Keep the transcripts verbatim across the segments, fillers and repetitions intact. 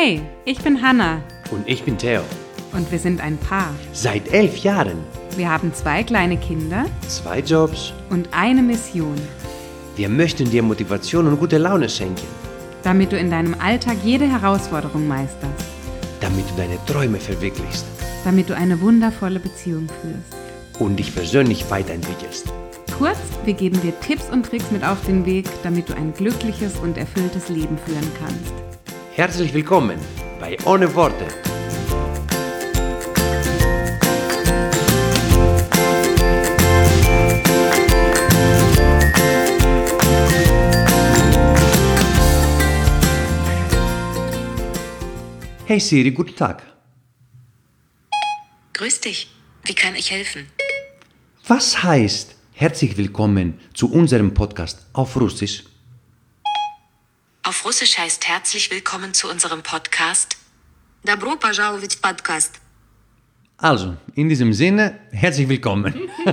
Hey, ich bin Hannah. Und ich bin Theo. Und wir sind ein Paar. Seit elf Jahren. Wir haben zwei kleine Kinder. Zwei Jobs. Und eine Mission. Wir möchten dir Motivation und gute Laune schenken. Damit du in deinem Alltag jede Herausforderung meisterst. Damit du deine Träume verwirklichst. Damit du eine wundervolle Beziehung führst. Und dich persönlich weiterentwickelst. Kurz, wir geben dir Tipps und Tricks mit auf den Weg, damit du ein glückliches und erfülltes Leben führen kannst. Herzlich willkommen bei Ohne Worte. Hey Siri, guten Tag. Grüß dich. Wie kann ich helfen? Was heißt herzlich willkommen zu unserem Podcast auf Russisch? Auf Russisch heißt herzlich willkommen zu unserem Podcast Добро пожаловать в подкаст. Also, in diesem Sinne, herzlich willkommen.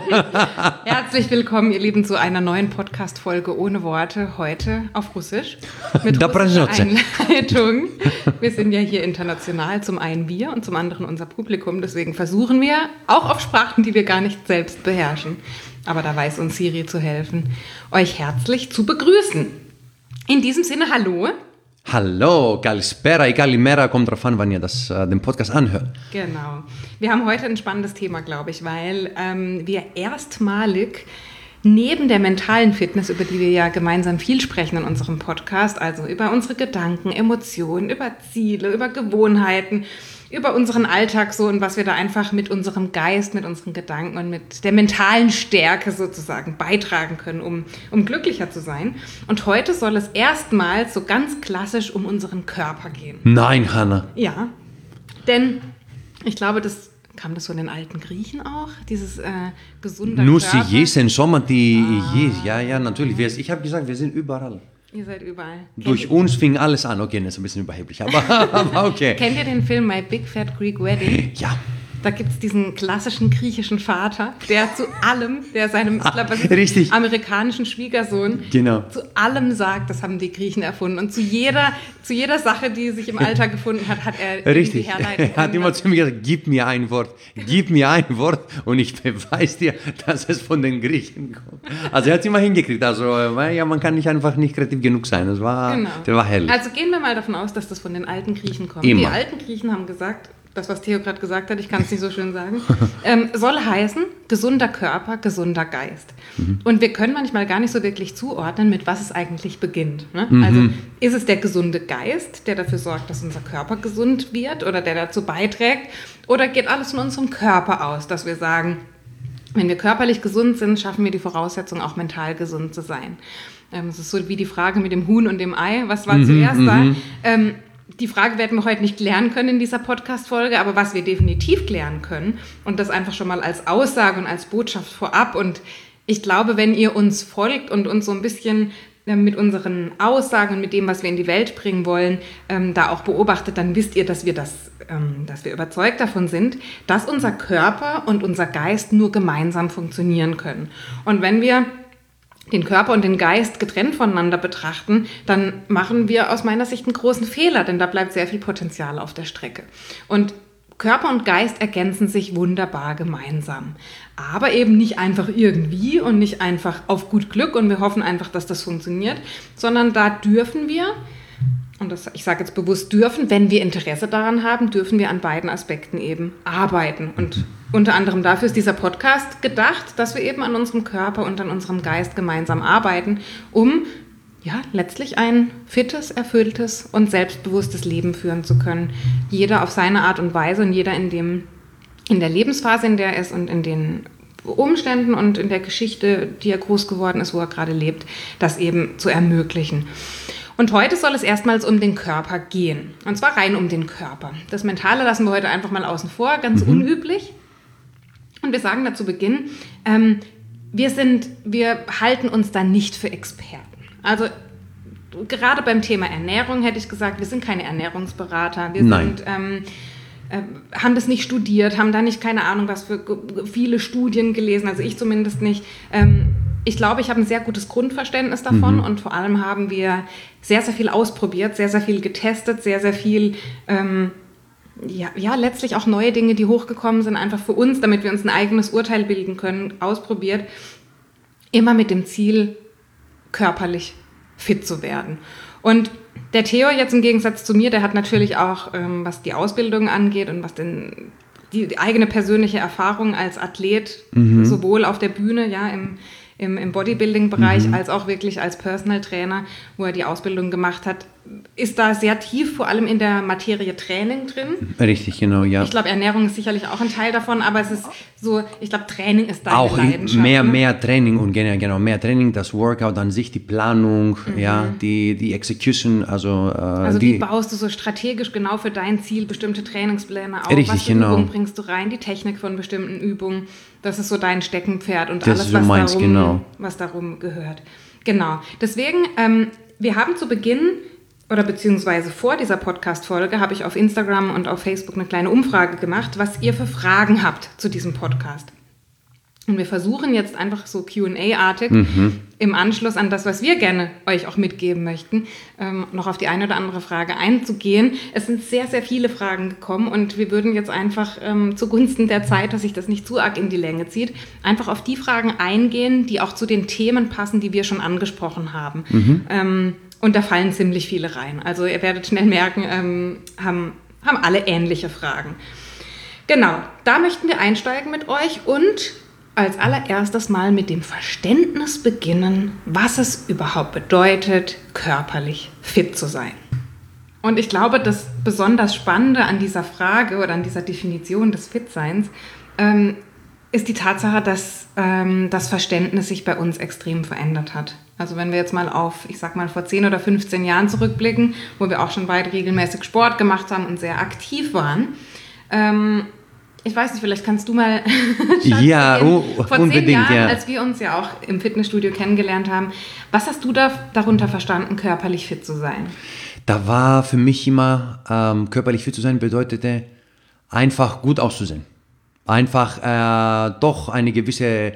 Herzlich willkommen, ihr Lieben, zu einer neuen Podcast-Folge ohne Worte, heute auf Russisch. Mit russischer Einleitung. Wir sind ja hier international, zum einen wir und zum anderen unser Publikum. Deswegen versuchen wir, auch auf Sprachen, die wir gar nicht selbst beherrschen, aber da weiß uns Siri zu helfen, euch herzlich zu begrüßen. In diesem Sinne, hallo. Hallo, Kalispera, Kalimera, kommt drauf an, wann ihr das, äh, den Podcast anhört. Genau. Wir haben heute ein spannendes Thema, glaube ich, weil ähm, wir erstmalig neben der mentalen Fitness, über die wir ja gemeinsam viel sprechen in unserem Podcast, also über unsere Gedanken, Emotionen, über Ziele, über Gewohnheiten, über unseren Alltag so und was wir da einfach mit unserem Geist, mit unseren Gedanken und mit der mentalen Stärke sozusagen beitragen können, um, um glücklicher zu sein. Und heute soll es erstmals so ganz klassisch um unseren Körper gehen. Nein, Hannah. Ja, denn ich glaube, das kam das von den alten Griechen auch, dieses äh, gesunde Nur Körper. sie jesen Sommer, die Ah. je, ja, ja, natürlich. Wir, ich habe gesagt, wir sind überall. Ihr seid überall. Durch Kennt uns fing alles an. Okay, das ist ein bisschen überheblich, aber, aber okay. ihr, kennt ihr den Film My Big Fat Greek Wedding? Ja, Da gibt es diesen klassischen griechischen Vater, der zu allem, der seinem ich glaub, was ist, richtig. amerikanischen Schwiegersohn Genau. zu allem sagt, das haben die Griechen erfunden. Und zu jeder, zu jeder Sache, die sich im Alltag gefunden hat, hat er richtig. die Herleitung. Er hat immer zu mir gesagt, gib mir ein Wort, gib mir ein Wort und ich beweise dir, dass es von den Griechen kommt. Also er hat es immer hingekriegt. Also ja, man kann nicht einfach nicht kreativ genug sein. Das war, Genau. der war hell. Also gehen wir mal davon aus, dass das von den alten Griechen kommt. Immer. Die alten Griechen haben gesagt, das, was Theo gerade gesagt hat, ich kann es nicht so schön sagen, ähm, soll heißen, gesunder Körper, gesunder Geist. Mhm. Und wir können manchmal gar nicht so wirklich zuordnen, mit was es eigentlich beginnt. Ne? Mhm. Also ist es der gesunde Geist, der dafür sorgt, dass unser Körper gesund wird oder der dazu beiträgt, oder geht alles von unserem Körper aus, dass wir sagen, wenn wir körperlich gesund sind, schaffen wir die Voraussetzung, auch mental gesund zu sein. Ähm, es ist so wie die Frage mit dem Huhn und dem Ei, was war mhm, zuerst da? Mhm. Ähm, Die Frage werden wir heute nicht klären können in dieser Podcast-Folge, aber was wir definitiv klären können, und das einfach schon mal als Aussage und als Botschaft vorab, und ich glaube, wenn ihr uns folgt und uns so ein bisschen mit unseren Aussagen und mit dem, was wir in die Welt bringen wollen, ähm, da auch beobachtet, dann wisst ihr, dass wir das, ähm, dass wir überzeugt davon sind, dass unser Körper und unser Geist nur gemeinsam funktionieren können. Und wenn wir den Körper und den Geist getrennt voneinander betrachten, dann machen wir aus meiner Sicht einen großen Fehler, denn da bleibt sehr viel Potenzial auf der Strecke. Und Körper und Geist ergänzen sich wunderbar gemeinsam. Aber eben nicht einfach irgendwie und nicht einfach auf gut Glück und wir hoffen einfach, dass das funktioniert, sondern da dürfen wir, und das, ich sage jetzt bewusst dürfen, wenn wir Interesse daran haben, dürfen wir an beiden Aspekten eben arbeiten. Und unter anderem dafür ist dieser Podcast gedacht, dass wir eben an unserem Körper und an unserem Geist gemeinsam arbeiten, um ja letztlich ein fittes, erfülltes und selbstbewusstes Leben führen zu können. Jeder auf seine Art und Weise und jeder in dem, in der Lebensphase, in der er ist und in den Umständen und in der Geschichte, die er groß geworden ist, wo er gerade lebt, das eben zu ermöglichen. Und heute soll es erstmals um den Körper gehen. Und zwar rein um den Körper. Das Mentale lassen wir heute einfach mal außen vor, ganz mhm. unüblich. Und wir sagen da zu Beginn, ähm, wir, sind, wir halten uns da nicht für Experten. Also gerade beim Thema Ernährung hätte ich gesagt, wir sind keine Ernährungsberater. Wir Nein. sind, ähm, äh, haben das nicht studiert, haben da nicht, keine Ahnung, was für viele Studien gelesen, also ich zumindest nicht. Ähm, ich glaube, ich habe ein sehr gutes Grundverständnis davon mhm. und vor allem haben wir sehr, sehr viel ausprobiert, sehr, sehr viel getestet, sehr, sehr viel, ähm, ja, ja, letztlich auch neue Dinge, die hochgekommen sind, einfach für uns, damit wir uns ein eigenes Urteil bilden können, ausprobiert. Immer mit dem Ziel, körperlich fit zu werden. Und der Theo jetzt im Gegensatz zu mir, der hat natürlich auch, ähm, was die Ausbildung angeht und was den, die, die eigene persönliche Erfahrung als Athlet, mhm. sowohl auf der Bühne, ja, im im, im Bodybuilding-Bereich, mhm. als auch wirklich als Personal Trainer, wo er die Ausbildung gemacht hat, ist da sehr tief, vor allem in der Materie Training drin. Richtig, genau, ja. Ich glaube, Ernährung ist sicherlich auch ein Teil davon, aber es ist so, ich glaube, Training ist deine auch Leidenschaft. Auch mehr, ne? mehr Training und genau, genau, mehr Training, das Workout an sich, die Planung, mhm. ja, die, die Execution, also äh, Also die, wie baust du so strategisch genau für dein Ziel bestimmte Trainingspläne auf? Richtig, was für genau. Übungen bringst du rein? Die Technik von bestimmten Übungen, das ist so dein Steckenpferd und das alles, ist so was, meins, darum, genau. was darum gehört. Genau, deswegen, ähm, wir haben zu Beginn oder beziehungsweise vor dieser Podcast-Folge habe ich auf Instagram und auf Facebook eine kleine Umfrage gemacht, was ihr für Fragen habt zu diesem Podcast. Und wir versuchen jetzt einfach so Q und A-artig mhm. im Anschluss an das, was wir gerne euch auch mitgeben möchten, ähm, noch auf die eine oder andere Frage einzugehen. Es sind sehr, sehr viele Fragen gekommen und wir würden jetzt einfach ähm, zugunsten der Zeit, dass sich das nicht zu arg in die Länge zieht, einfach auf die Fragen eingehen, die auch zu den Themen passen, die wir schon angesprochen haben. Mhm. Ähm, und da fallen ziemlich viele rein. Also ihr werdet schnell merken, ähm, haben, haben alle ähnliche Fragen. Genau, da möchten wir einsteigen mit euch und als allererstes mal mit dem Verständnis beginnen, was es überhaupt bedeutet, körperlich fit zu sein. Und ich glaube, das besonders Spannende an dieser Frage oder an dieser Definition des Fitseins ähm, ist die Tatsache, dass ähm, das Verständnis sich bei uns extrem verändert hat. Also wenn wir jetzt mal auf, ich sag mal, vor zehn oder fünfzehn Jahren zurückblicken, wo wir auch schon beide regelmäßig Sport gemacht haben und sehr aktiv waren, ähm, ich weiß nicht, vielleicht kannst du mal ja, oh, vor unbedingt, zehn Jahren, ja. als wir uns ja auch im Fitnessstudio kennengelernt haben, was hast du da darunter verstanden, körperlich fit zu sein? Da war für mich immer, ähm, körperlich fit zu sein bedeutete, einfach gut auszusehen. Einfach äh, doch eine gewisse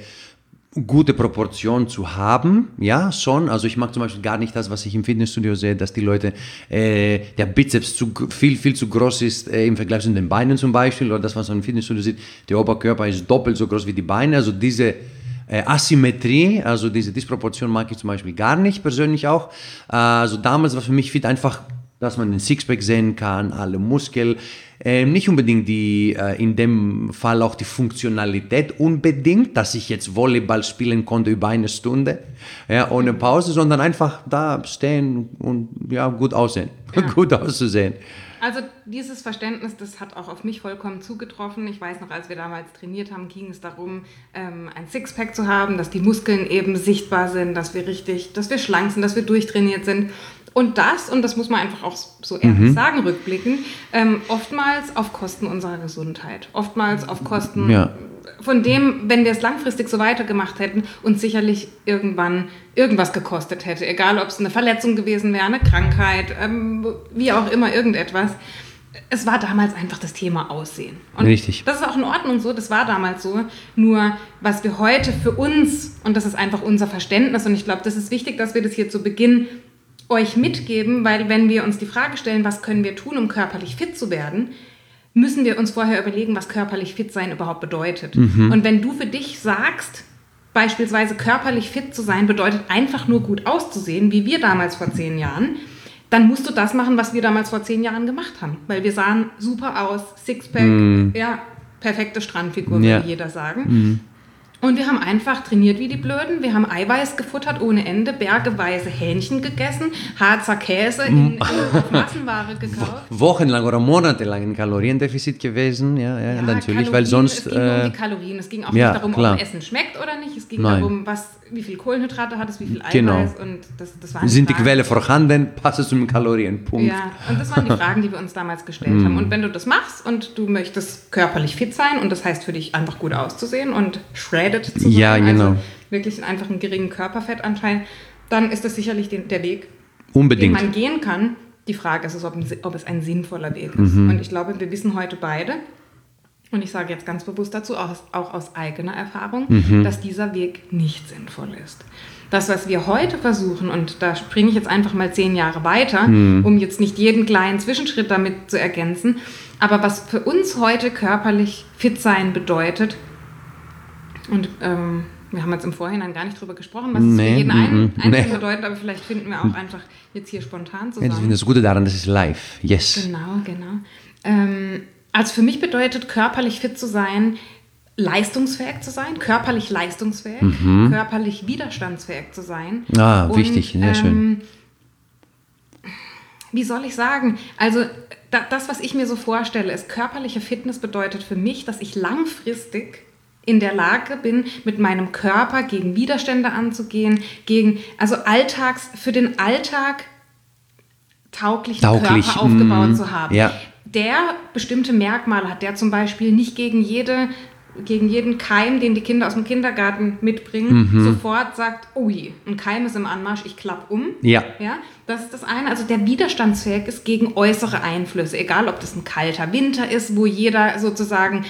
gute Proportion zu haben, ja, schon. Also ich mag zum Beispiel gar nicht das, was ich im Fitnessstudio sehe, dass die Leute, äh, der Bizeps zu, viel, viel zu groß ist äh, im Vergleich zu den Beinen zum Beispiel, oder das, was man im Fitnessstudio sieht, der Oberkörper ist doppelt so groß wie die Beine, also diese äh, Asymmetrie, also diese Disproportion mag ich zum Beispiel gar nicht, persönlich auch. Äh, also damals war für mich fit einfach, dass man den Sixpack sehen kann, alle Muskeln, äh, nicht unbedingt die, äh, in dem Fall auch die Funktionalität unbedingt, dass ich jetzt Volleyball spielen konnte über eine Stunde, ja, ohne Pause, sondern einfach da stehen und ja, gut aussehen, ja. gut auszusehen. Also dieses Verständnis, das hat auch auf mich vollkommen zugetroffen. Ich weiß noch, als wir damals trainiert haben, ging es darum, ähm, ein Sixpack zu haben, dass die Muskeln eben sichtbar sind, dass wir richtig, dass wir schlank sind, dass wir durchtrainiert sind. Und das, und das muss man einfach auch so ehrlich mhm. sagen, rückblickend, ähm, oftmals auf Kosten unserer Gesundheit. Oftmals auf Kosten ja. von dem, wenn wir es langfristig so weitergemacht hätten, uns sicherlich irgendwann irgendwas gekostet hätte. Egal, ob es eine Verletzung gewesen wäre, eine Krankheit, ähm, wie auch immer, irgendetwas. Es war damals einfach das Thema Aussehen. Und richtig. Das ist auch in Ordnung so, das war damals so. Nur, was wir heute für uns, und das ist einfach unser Verständnis, und ich glaube, das ist wichtig, dass wir das hier zu Beginn euch mitgeben, weil wenn wir uns die Frage stellen, was können wir tun, um körperlich fit zu werden, müssen wir uns vorher überlegen, was körperlich fit sein überhaupt bedeutet. Mhm. Und wenn du für dich sagst, beispielsweise körperlich fit zu sein, bedeutet einfach nur gut auszusehen, wie wir damals vor zehn Jahren, dann musst du das machen, was wir damals vor zehn Jahren gemacht haben. Weil wir sahen super aus, Sixpack, mhm. ja, perfekte Strandfigur, ja. würde jeder sagen. Mhm. Und wir haben einfach trainiert wie die Blöden. Wir haben Eiweiß gefuttert ohne Ende, bergeweise Hähnchen gegessen, Harzer Käse in, in Massenware gekauft. Wochenlang oder monatelang in Kaloriendefizit gewesen, ja, ja, ja natürlich, Kalorien, weil sonst... Es ging äh, um die Kalorien, es ging auch ja, nicht darum, klar. ob Essen schmeckt oder nicht. Es ging Nein. darum, was, wie viel Kohlenhydrate hat es, wie viel Eiweiß. Genau. Und das, das waren Sind die, die Quelle vorhanden, passt es zum Kalorien, Punkt. Ja, und das waren die Fragen, die wir uns damals gestellt haben. Und wenn du das machst und du möchtest körperlich fit sein und das heißt für dich einfach gut auszusehen und shredded zu sein, ja, genau. also wirklich einfach einen geringen Körperfettanteil, dann ist das sicherlich den, der Weg, Unbedingt. den man gehen kann. Die Frage ist, ob, ob es ein sinnvoller Weg ist. Mhm. Und ich glaube, wir wissen heute beide, Und ich sage jetzt ganz bewusst dazu, auch aus, auch aus eigener Erfahrung, Mhm. dass dieser Weg nicht sinnvoll ist. Das, was wir heute versuchen, und da springe ich jetzt einfach mal zehn Jahre weiter, Mhm. um jetzt nicht jeden kleinen Zwischenschritt damit zu ergänzen, aber was für uns heute körperlich fit sein bedeutet, und ähm, wir haben jetzt im Vorhinein gar nicht drüber gesprochen, was es Nee, für jeden mm, einen, mm, einzeln nee. bedeutet, aber vielleicht finden wir auch einfach jetzt hier spontan Ja, das ist zusammen. das Gute daran, das ist live. Yes. Genau, genau. Ähm, also für mich bedeutet körperlich fit zu sein, leistungsfähig zu sein, körperlich leistungsfähig, körperlich widerstandsfähig zu sein. Mhm. Ah, Und, wichtig, sehr schön. ähm, Wie soll ich sagen? Also da, das, was ich mir so vorstelle, ist, körperliche Fitness bedeutet für mich, dass ich langfristig in der Lage bin, mit meinem Körper gegen Widerstände anzugehen, gegen, also Alltags, für den Alltag tauglichen Tauglich, Körper aufgebaut mm, zu haben. ja. Der bestimmte Merkmale hat, der zum Beispiel nicht gegen jede gegen jeden Keim, den die Kinder aus dem Kindergarten mitbringen, Mhm. sofort sagt, oh je, ein Keim ist im Anmarsch, ich klapp um. Ja. Ja, das ist das eine, also der widerstandsfähig ist gegen äußere Einflüsse, egal ob das ein kalter Winter ist, wo jeder sozusagen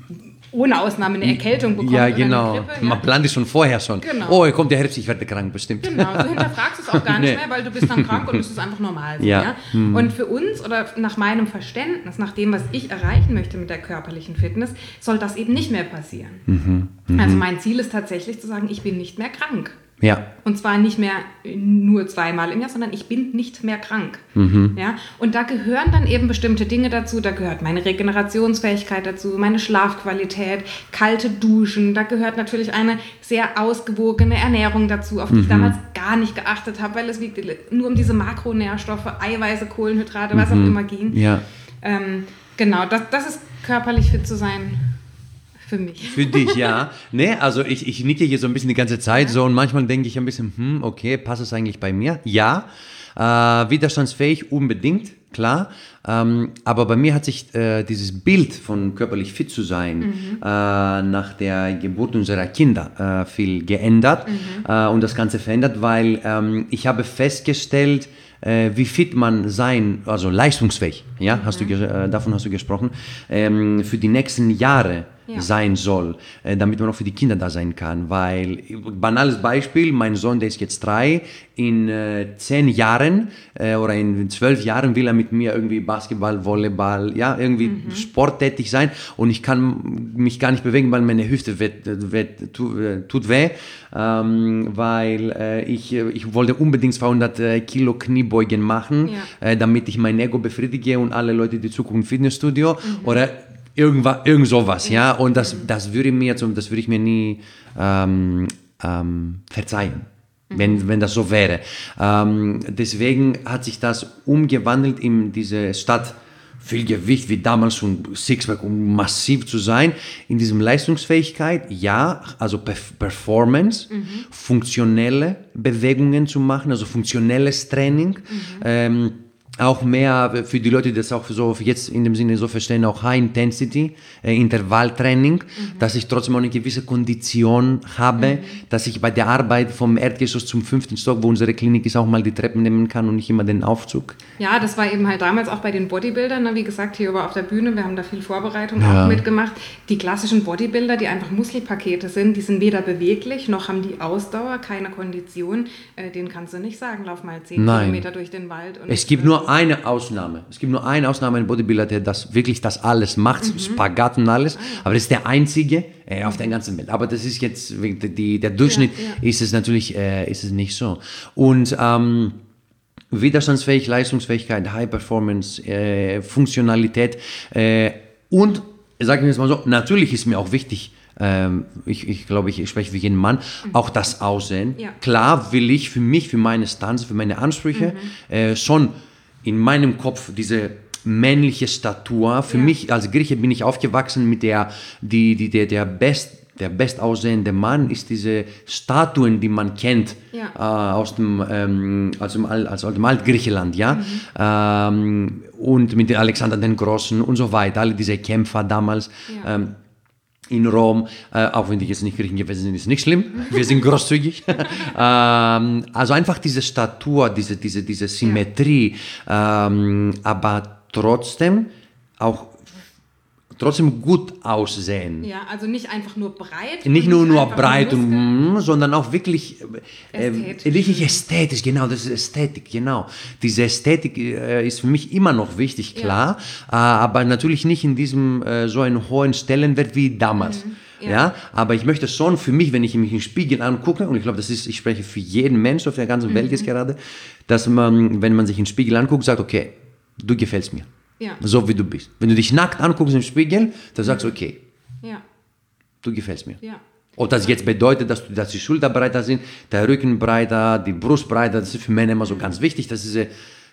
ohne Ausnahme eine Erkältung bekommt Ja, oder genau. eine Grippe. Ja. Man plant es schon vorher schon. Genau. Oh, hier kommt der Herbst, ich werde krank, bestimmt. Genau, du hinterfragst es auch gar nicht Nee. mehr, weil du bist dann krank und es ist einfach normal. So, Ja. ja? Und für uns oder nach meinem Verständnis, nach dem, was ich erreichen möchte mit der körperlichen Fitness, soll das eben nicht mehr passieren. Mhm. Also mein Ziel ist tatsächlich zu sagen, ich bin nicht mehr krank. Ja. Und zwar nicht mehr nur zweimal im Jahr, sondern ich bin nicht mehr krank. Mhm. Ja? Und da gehören dann eben bestimmte Dinge dazu. Da gehört meine Regenerationsfähigkeit dazu, meine Schlafqualität, kalte Duschen. Da gehört natürlich eine sehr ausgewogene Ernährung dazu, auf die ich damals gar nicht geachtet habe, weil es nur um diese Makronährstoffe, Eiweiße, Kohlenhydrate, was auch immer ging. Ja. Ähm, genau, das, das ist körperlich fit zu sein für mich. Für dich, ja. Nee, also ich, ich nicke hier so ein bisschen die ganze Zeit so und manchmal denke ich ein bisschen, hm, okay, passt es eigentlich bei mir? Ja. Äh, widerstandsfähig unbedingt, klar. Ähm, aber bei mir hat sich äh, dieses Bild von körperlich fit zu sein Mhm. äh, nach der Geburt unserer Kinder äh, viel geändert Mhm. äh, und das Ganze verändert, weil ähm, ich habe festgestellt, äh, wie fit man sein, also leistungsfähig, ja, hast du ge- äh, davon hast du gesprochen, ähm, für die nächsten Jahre Ja. sein soll, äh, damit man auch für die Kinder da sein kann. Weil, banales Beispiel, mein Sohn, der ist jetzt drei, in äh, zehn Jahren äh, oder in zwölf Jahren will er mit mir irgendwie Basketball, Volleyball, ja, irgendwie Mhm. sporttätig sein und ich kann mich gar nicht bewegen, weil meine Hüfte wird, wird, tu, äh, tut weh, ähm, weil äh, ich, äh, ich wollte unbedingt zweihundert äh, Kilo Kniebeugen machen, Ja. äh, damit ich mein Ego befriedige und alle Leute, die zugucken im Fitnessstudio Mhm. oder irgendwas, irgend sowas, ja, und das, das würde mir, zum- das würde ich mir nie ähm, ähm, verzeihen, wenn, wenn das so wäre. Ähm, deswegen hat sich das umgewandelt in diese Stadt, viel Gewicht wie damals und Sixpack, um massiv zu sein, in diesem Leistungsfähigkeit, ja, also Perf- Performance, funktionelle Bewegungen zu machen, also funktionelles Training, ähm, auch mehr für die Leute, die das auch so jetzt in dem Sinne so verstehen, auch High Intensity, äh, Intervalltraining, dass ich trotzdem auch eine gewisse Kondition habe, dass ich bei der Arbeit vom Erdgeschoss zum fünften Stock, wo unsere Klinik ist, auch mal die Treppen nehmen kann und nicht immer den Aufzug. Ja, das war eben halt damals auch bei den Bodybuildern, ne? Wie gesagt, hier über auf der Bühne, wir haben da viel Vorbereitung Ja. auch mitgemacht. Die klassischen Bodybuilder, die einfach Muskelpakete sind, die sind weder beweglich, noch haben die Ausdauer, keine Kondition. Äh, denen kannst du nicht sagen, lauf mal zehn Nein. Kilometer durch den Wald. Und Es gibt nur eine Ausnahme. Es gibt nur eine Ausnahme, ein Bodybuilder, der das wirklich das alles macht, Spagat und alles. Aber das ist der einzige äh, auf der ganzen Welt. Aber das ist jetzt die, der Durchschnitt Ja, ja. ist es natürlich äh, ist es nicht so. Und ähm, Widerstandsfähig, Leistungsfähigkeit, High Performance, äh, Funktionalität äh, und sagen wir jetzt mal so, natürlich ist mir auch wichtig. Ähm, ich, ich glaube, ich spreche für jeden Mann, auch das Aussehen. Ja. Klar will ich für mich, für meine Stanze, für meine Ansprüche äh, schon in meinem Kopf diese männliche Statur. Für Ja. mich als Grieche bin ich aufgewachsen mit der, die, die, der, der best der bestaussehende Mann ist diese Statuen, die man kennt Ja. äh, aus dem, ähm, aus dem, Al- also aus dem Altgriechenland, ja, ähm, und mit Alexander den Großen und so weiter, alle diese Kämpfer damals. Ja. Ähm, in Rom, äh, auch wenn die jetzt nicht Griechen gewesen sind, ist nicht schlimm. Wir sind großzügig. ähm, also einfach diese Statur, diese, diese, diese Symmetrie, ähm, aber trotzdem auch trotzdem gut aussehen. Ja, also nicht einfach nur breit. Nicht und nur, nur einfach breit, und, Muskeln. mm, sondern auch wirklich äh, Ästhetisch. richtig ästhetisch, genau, das ist Ästhetik, genau. Diese Ästhetik äh, ist für mich immer noch wichtig, klar, äh, aber natürlich nicht in diesem äh, so einen hohen Stellenwert wie damals. Mhm. Ja. ja, aber ich möchte schon für mich, wenn ich mich im Spiegel angucke, und ich glaube, das ist, ich spreche für jeden Mensch auf der ganzen mhm. Welt jetzt gerade, dass man, wenn man sich im Spiegel anguckt, sagt, okay, du gefällst mir. Ja. So wie du bist. Wenn du dich nackt anguckst im Spiegel, dann sagst du, okay, ja. du gefällst mir. Ja. Ob das jetzt bedeutet, dass, du, dass die Schulter breiter sind, der Rücken breiter, die Brust breiter, das ist für Männer immer so ganz wichtig, dass diese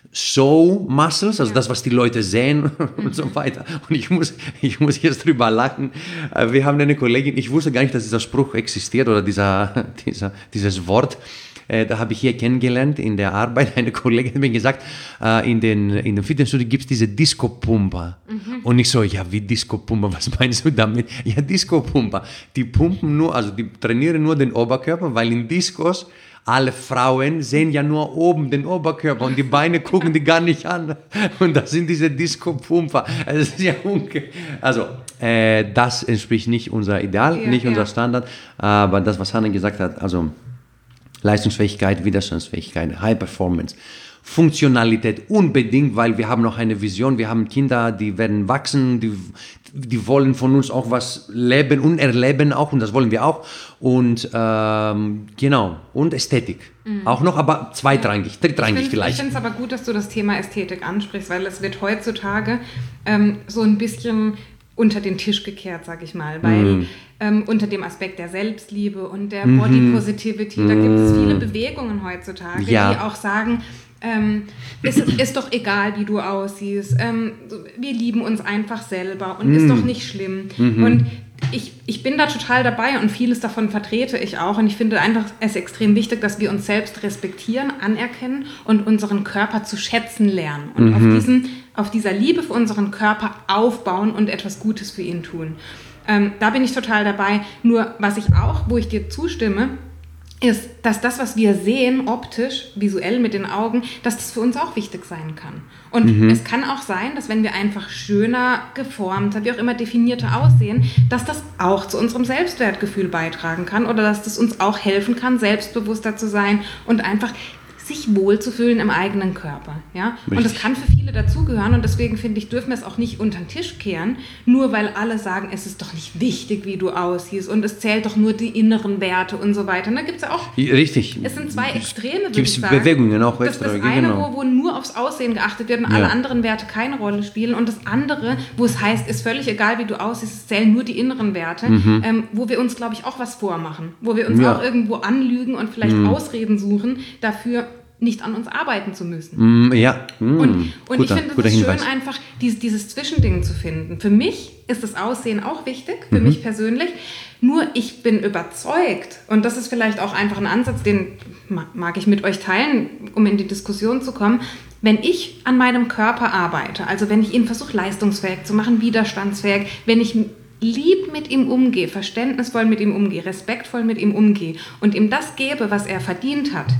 Show-Muscles, also ja. das, was die Leute sehen und mhm. so weiter. Und ich muss, ich muss jetzt drüber lachen. Wir haben eine Kollegin, ich wusste gar nicht, dass dieser Spruch existiert oder dieser, dieser, dieses Wort. Da habe ich hier kennengelernt in der Arbeit. Eine Kollegin hat mir gesagt, in den, in den Fitnessstudio gibt es diese Disco-Pumper. Mhm. Und ich so, ja, wie Disco-Pumper, was meinst du damit? Ja, Disco-Pumper. Die pumpen nur, also die trainieren nur den Oberkörper, weil in Diskos alle Frauen sehen ja nur oben den Oberkörper und die Beine gucken die gar nicht an. Und das sind diese Disco-Pumper. Also, das ist ja unge- also äh, das entspricht nicht unser Ideal, ja, nicht ja. unser Standard. Aber das, was Hanna gesagt hat, also Leistungsfähigkeit, Widerstandsfähigkeit, High Performance, Funktionalität unbedingt, weil wir haben noch eine Vision, wir haben Kinder, die werden wachsen, die, die wollen von uns auch was leben und erleben auch, und das wollen wir auch. Und ähm, genau, und Ästhetik mhm. auch noch, aber zweitrangig, drittrangig ich vielleicht. Ich finde es aber gut, dass du das Thema Ästhetik ansprichst, weil es wird heutzutage ähm, so ein bisschen unter den Tisch gekehrt, sag ich mal, weil mm. ähm, unter dem Aspekt der Selbstliebe und der mm-hmm. Body Positivity, da gibt es viele Bewegungen heutzutage, ja. die auch sagen, ähm, es ist, ist doch egal, wie du aussiehst, ähm, wir lieben uns einfach selber und mm. ist doch nicht schlimm. Mm-hmm. Und ich, ich bin da total dabei und vieles davon vertrete ich auch, und ich finde einfach es extrem wichtig, dass wir uns selbst respektieren, anerkennen und unseren Körper zu schätzen lernen und mm-hmm. auf, diesen, auf dieser Liebe für unseren Körper aufbauen und etwas Gutes für ihn tun. Ähm, da bin ich total dabei. Nur was ich auch, wo ich dir zustimme, ist, dass das, was wir sehen, optisch, visuell mit den Augen, dass das für uns auch wichtig sein kann. Und mhm. es kann auch sein, dass wenn wir einfach schöner, geformter, wie auch immer definierter aussehen, dass das auch zu unserem Selbstwertgefühl beitragen kann oder dass das uns auch helfen kann, selbstbewusster zu sein und einfach sich wohlzufühlen im eigenen Körper. Ja? Und das kann für viele dazugehören, und deswegen finde ich, dürfen wir es auch nicht unter den Tisch kehren, nur weil alle sagen, es ist doch nicht wichtig, wie du aussiehst und es zählt doch nur die inneren Werte und so weiter. Und da gibt es ja auch... Richtig. Es sind zwei Extreme, würde ich sagen. Gibt es Bewegungen auch extra. Das, das eine, genau. wo, wo nur aufs Aussehen geachtet wird und ja. alle anderen Werte keine Rolle spielen, und das andere, wo es heißt, ist völlig egal, wie du aussiehst, es zählen nur die inneren Werte, mhm. ähm, wo wir uns, glaube ich, auch was vormachen, wo wir uns ja. auch irgendwo anlügen und vielleicht mhm. Ausreden suchen, dafür nicht an uns arbeiten zu müssen. Mm, ja. Mm, und und guter, ich finde es schön, einfach dieses, dieses Zwischending zu finden. Für mich ist das Aussehen auch wichtig, für mhm. mich persönlich. Nur ich bin überzeugt, und das ist vielleicht auch einfach ein Ansatz, den mag ich mit euch teilen, um in die Diskussion zu kommen, wenn ich an meinem Körper arbeite, also wenn ich ihn versuche leistungsfähig zu machen, widerstandsfähig, wenn ich lieb mit ihm umgehe, verständnisvoll mit ihm umgehe, respektvoll mit ihm umgehe und ihm das gebe, was er verdient hat,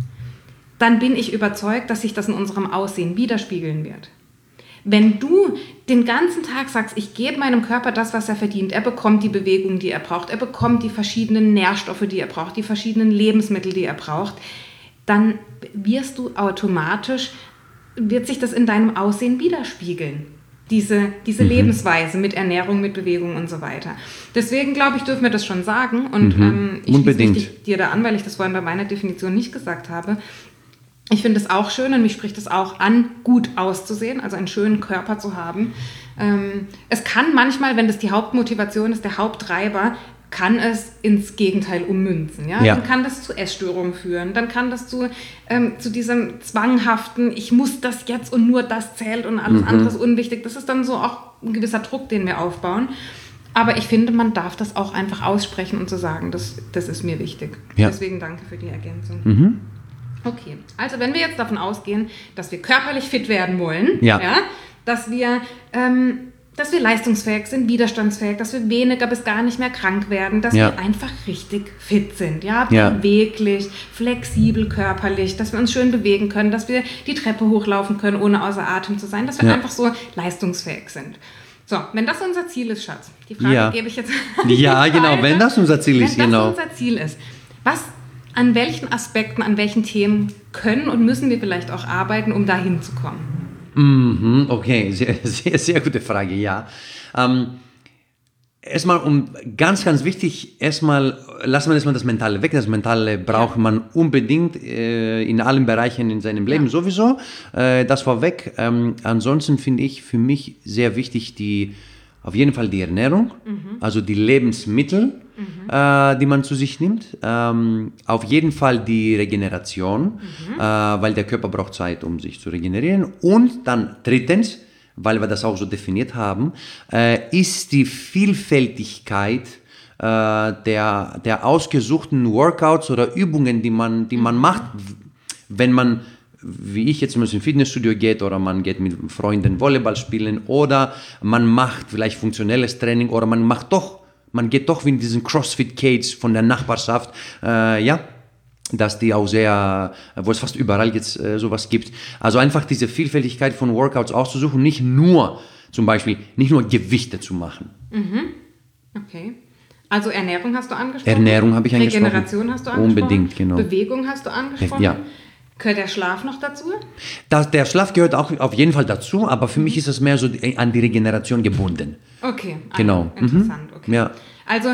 dann bin ich überzeugt, dass sich das in unserem Aussehen widerspiegeln wird. Wenn du den ganzen Tag sagst, ich gebe meinem Körper das, was er verdient, er bekommt die Bewegung, die er braucht, er bekommt die verschiedenen Nährstoffe, die er braucht, die verschiedenen Lebensmittel, die er braucht, dann wirst du automatisch, wird sich das in deinem Aussehen widerspiegeln. Diese, diese mhm. Lebensweise mit Ernährung, mit Bewegung und so weiter. Deswegen, glaube ich, dürfen wir das schon sagen. Und mhm. ähm, ich Unbedingt. schließe mich dir da an, weil ich das vorhin bei meiner Definition nicht gesagt habe. Ich finde es auch schön, und mich spricht es auch an, gut auszusehen, also einen schönen Körper zu haben. Ähm, es kann manchmal, wenn das die Hauptmotivation ist, der Haupttreiber, kann es ins Gegenteil ummünzen. Ja? Ja. Dann kann das zu Essstörungen führen, dann kann das zu, ähm, zu diesem zwanghaften, ich muss das jetzt und nur das zählt und alles mhm. andere ist unwichtig. Das ist dann so auch ein gewisser Druck, den wir aufbauen. Aber ich finde, man darf das auch einfach aussprechen und so sagen, das, das ist mir wichtig. Ja. Deswegen danke für die Ergänzung. Mhm. Okay, also wenn wir jetzt davon ausgehen, dass wir körperlich fit werden wollen, ja. Ja, dass wir, ähm, dass wir leistungsfähig sind, widerstandsfähig, dass wir weniger bis gar nicht mehr krank werden, dass ja. wir einfach richtig fit sind, ja, ja. beweglich, flexibel körperlich, dass wir uns schön bewegen können, dass wir die Treppe hochlaufen können, ohne außer Atem zu sein, dass wir ja. einfach so leistungsfähig sind. So, wenn das unser Ziel ist, Schatz, die Frage Ja. gebe ich jetzt Ja, genau, weiter. wenn das unser Ziel ist, Wenn genau. das unser Ziel ist, was, an welchen Aspekten, an welchen Themen können und müssen wir vielleicht auch arbeiten, um da hinzukommen? Mhm, okay, sehr, sehr, sehr gute Frage, ja. Ähm, erstmal, um ganz, ganz wichtig, erstmal lassen wir erstmal das Mentale weg. Das Mentale braucht man unbedingt äh, in allen Bereichen in seinem Leben Ja. sowieso. Äh, das vorweg. Ähm, ansonsten finde ich für mich sehr wichtig die, auf jeden Fall die Ernährung, also die Lebensmittel, äh, die man zu sich nimmt. Ähm, auf jeden Fall die Regeneration, äh, weil der Körper braucht Zeit, um sich zu regenerieren. Und dann drittens, weil wir das auch so definiert haben, äh, ist die Vielfältigkeit äh, der, der ausgesuchten Workouts oder Übungen, die man, die man macht, wenn man, wie ich jetzt zum Beispiel ins Fitnessstudio geht oder man geht mit Freunden Volleyball spielen oder man macht vielleicht funktionelles Training oder man macht doch, man geht doch wie in diesen CrossFit-Cage von der Nachbarschaft, äh, ja, dass die auch sehr, wo es fast überall jetzt äh, sowas gibt. Also einfach diese Vielfältigkeit von Workouts auszusuchen, nicht nur zum Beispiel, nicht nur Gewichte zu machen. Okay. Also Ernährung hast du angesprochen. Ernährung habe ich angesprochen. Regeneration hast du angesprochen. Unbedingt, genau. Bewegung hast du angesprochen. Ja. Gehört der Schlaf noch dazu? Das, der Schlaf gehört auch auf jeden Fall dazu, aber für mich ist es mehr so die- an die Regeneration gebunden. Okay. ah, Genau. Interessant, Mhm. okay. Ja. Also,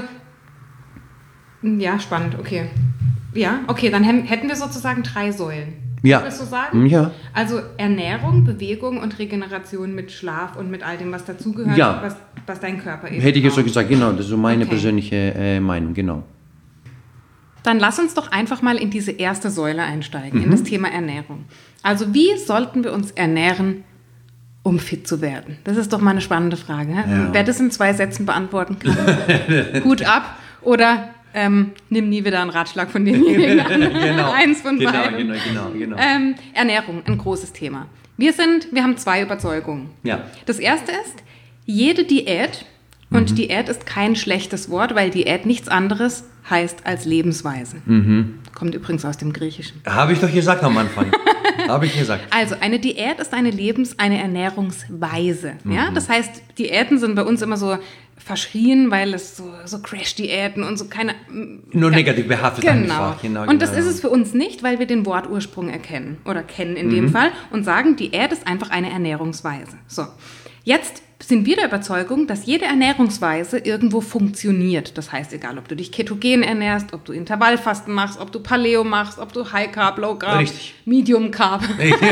ja, spannend, okay. Ja, okay, dann hem- hätten wir sozusagen drei Säulen. Ja. Willst du sagen? Ja. Also Ernährung, Bewegung und Regeneration mit Schlaf und mit all dem, was dazugehört, Ja. was, was dein Körper ist. Hätte ich jetzt so gesagt, genau, das ist so meine Okay. persönliche äh, Meinung, genau. Dann lass uns doch einfach mal in diese erste Säule einsteigen, in das Thema Ernährung. Also wie sollten wir uns ernähren, um fit zu werden? Das ist doch mal eine spannende Frage. Hä? Ja. Wer das in zwei Sätzen beantworten kann, Hut ab oder ähm, nimm nie wieder einen Ratschlag von demjenigen an. Eins von beiden. genau, genau, genau. Ähm, Ernährung, ein großes Thema. Wir sind, wir haben zwei Überzeugungen. Ja. Das erste ist, jede Diät, und Diät ist kein schlechtes Wort, weil Diät nichts anderes heißt als Lebensweise. Kommt übrigens aus dem Griechischen. Habe ich doch gesagt am Anfang. Habe ich gesagt. Also eine Diät ist eine Lebens-, eine Ernährungsweise. Ja? Das heißt, Diäten sind bei uns immer so verschrien, weil es so, so Crash-Diäten und so keine... Nur negativ behaftet Genau. einfach. Genau, Und das genau. ist es für uns nicht, weil wir den Wortursprung erkennen oder kennen in dem Fall und sagen, Diät ist einfach eine Ernährungsweise. So, jetzt sind wir der Überzeugung, dass jede Ernährungsweise irgendwo funktioniert. Das heißt, egal, ob du dich ketogen ernährst, ob du Intervallfasten machst, ob du Paleo machst, ob du High Carb, Low Carb, Richtig. Medium Carb,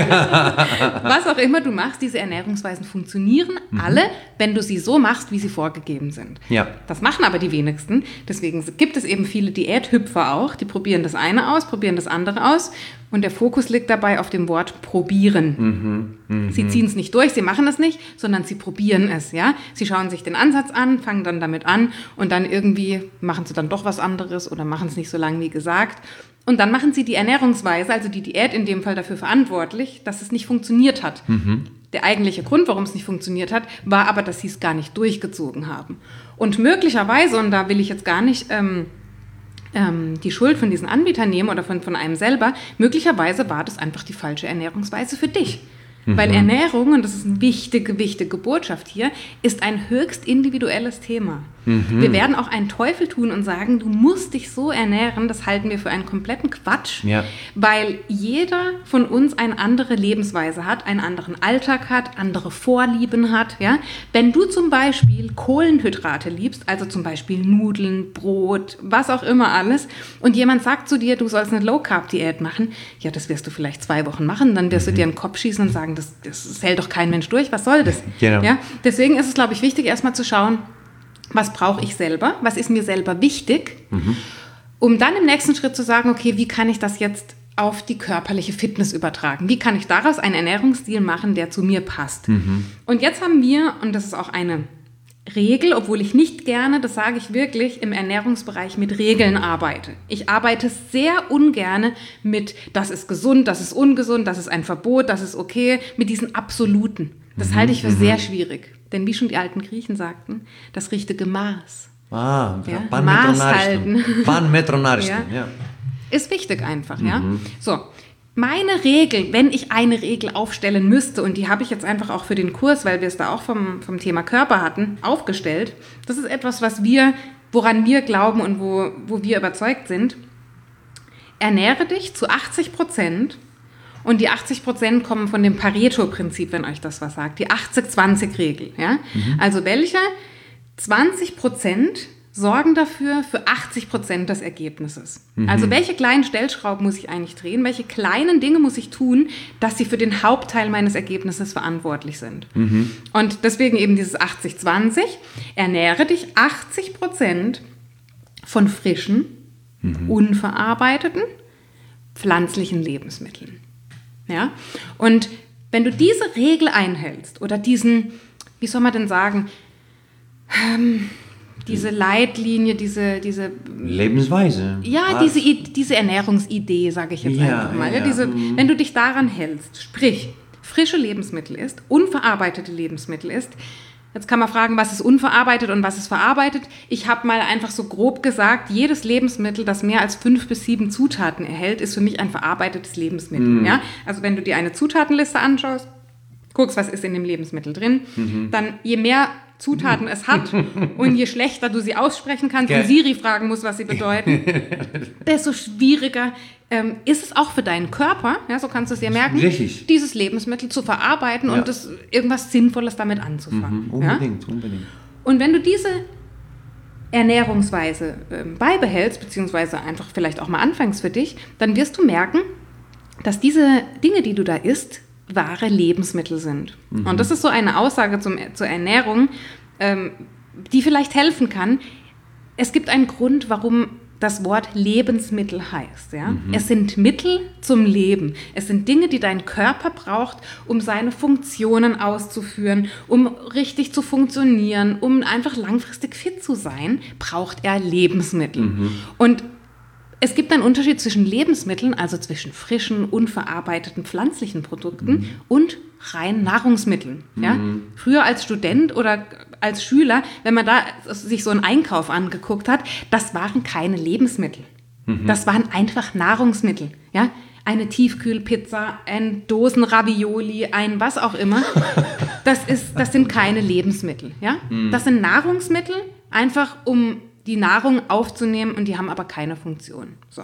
was auch immer du machst, diese Ernährungsweisen funktionieren alle, wenn du sie so machst, wie sie vorgegeben sind. Ja. Das machen aber die wenigsten. Deswegen gibt es eben viele Diäthüpfer auch, die probieren das eine aus, probieren das andere aus. Und der Fokus liegt dabei auf dem Wort probieren. Sie ziehen es nicht durch, sie machen es nicht, sondern sie probieren es. Ja? Sie schauen sich den Ansatz an, fangen dann damit an und dann irgendwie machen sie dann doch was anderes oder machen es nicht so lange wie gesagt. Und dann machen sie die Ernährungsweise, also die Diät in dem Fall dafür verantwortlich, dass es nicht funktioniert hat. Der eigentliche Grund, warum es nicht funktioniert hat, war aber, dass sie es gar nicht durchgezogen haben. Und möglicherweise, und da will ich jetzt gar nicht ähm, ähm, die Schuld von diesen Anbietern nehmen oder von, von einem selber, möglicherweise war das einfach die falsche Ernährungsweise für dich. Weil Ernährung, und das ist eine wichtige, wichtige Botschaft hier, ist ein höchst individuelles Thema. Wir werden auch einen Teufel tun und sagen, du musst dich so ernähren, das halten wir für einen kompletten Quatsch, Ja. weil jeder von uns eine andere Lebensweise hat, einen anderen Alltag hat, andere Vorlieben hat. Ja? Wenn du zum Beispiel Kohlenhydrate liebst, also zum Beispiel Nudeln, Brot, was auch immer alles, und jemand sagt zu dir, du sollst eine Low-Carb-Diät machen, ja, das wirst du vielleicht zwei Wochen machen, dann wirst du dir einen Kopf schießen und sagen, das, das hält doch kein Mensch durch, was soll das? Genau. Ja? Deswegen ist es, glaube ich, wichtig, erstmal zu schauen, was brauche ich selber, was ist mir selber wichtig, um dann im nächsten Schritt zu sagen, okay, wie kann ich das jetzt auf die körperliche Fitness übertragen? Wie kann ich daraus einen Ernährungsstil machen, der zu mir passt? Und jetzt haben wir, und das ist auch eine Regel, obwohl ich nicht gerne, das sage ich wirklich, im Ernährungsbereich mit Regeln arbeite. Ich arbeite sehr ungerne mit, das ist gesund, das ist ungesund, das ist ein Verbot, das ist okay, mit diesen Absoluten. Das halte ich für sehr schwierig. Denn wie schon die alten Griechen sagten, das richtige Maß Ah, Ja, pan Maß metronaristum. halten. Pan metronaristum, Ja. ja. ist wichtig einfach. Ja? So, meine Regel, wenn ich eine Regel aufstellen müsste, und die habe ich jetzt einfach auch für den Kurs, weil wir es da auch vom, vom Thema Körper hatten, aufgestellt. Das ist etwas, was wir, woran wir glauben und wo, wo wir überzeugt sind. Ernähre dich zu achtzig Prozent. Und die achtzig Prozent kommen von dem Pareto-Prinzip, wenn euch das was sagt, die achtzig zwanzig Regel. Ja? Mhm. Also welche zwanzig Prozent sorgen dafür für achtzig Prozent des Ergebnisses. Mhm. Also welche kleinen Stellschrauben muss ich eigentlich drehen, welche kleinen Dinge muss ich tun, dass sie für den Hauptteil meines Ergebnisses verantwortlich sind. Mhm. Und deswegen eben dieses achtzig zwanzig, ernähre dich achtzig Prozent von frischen, mhm. unverarbeiteten, pflanzlichen Lebensmitteln. Ja? Und wenn du diese Regel einhältst oder diesen, wie soll man denn sagen, ähm, diese Leitlinie, diese, diese Lebensweise. Ja, diese, diese Ernährungsidee, sage ich jetzt ja, einfach mal. Ja, ja. diese, wenn du dich daran hältst, sprich, frische Lebensmittel isst, unverarbeitete Lebensmittel isst. Jetzt kann man fragen, was ist unverarbeitet und was ist verarbeitet. Ich habe mal einfach so grob gesagt, jedes Lebensmittel, das mehr als fünf bis sieben Zutaten erhält, ist für mich ein verarbeitetes Lebensmittel. Mm. Ja? Also wenn du dir eine Zutatenliste anschaust, guckst, was ist in dem Lebensmittel drin, mhm. dann je mehr Zutaten es hat und je schlechter du sie aussprechen kannst ja. und Siri fragen musst, was sie bedeuten, desto schwieriger ähm, ist es auch für deinen Körper, ja, so kannst du es dir merken, Richtig. dieses Lebensmittel zu verarbeiten ja. und das, irgendwas Sinnvolles damit anzufangen. Mhm, unbedingt, ja? unbedingt. Und wenn du diese Ernährungsweise äh, beibehältst, beziehungsweise einfach vielleicht auch mal anfängst für dich, dann wirst du merken, dass diese Dinge, die du da isst, wahre Lebensmittel sind. Mhm. Und das ist so eine Aussage zum, zur Ernährung, ähm, die vielleicht helfen kann. Es gibt einen Grund, warum das Wort Lebensmittel heißt. Ja? Mhm. Es sind Mittel zum Leben. Es sind Dinge, die dein Körper braucht, um seine Funktionen auszuführen, um richtig zu funktionieren, um einfach langfristig fit zu sein, braucht er Lebensmittel. Mhm. Und es gibt einen Unterschied zwischen Lebensmitteln, also zwischen frischen, unverarbeiteten pflanzlichen Produkten mhm. und rein Nahrungsmitteln. Ja? Mhm. Früher als Student oder als Schüler, wenn man da sich so einen Einkauf angeguckt hat, das waren keine Lebensmittel. Mhm. Das waren einfach Nahrungsmittel. Ja? Eine Tiefkühlpizza, ein Dosen-Ravioli, ein was auch immer. Das, ist, das sind keine Lebensmittel. Ja? Mhm. Das sind Nahrungsmittel, einfach um die Nahrung aufzunehmen, und die haben aber keine Funktion. So.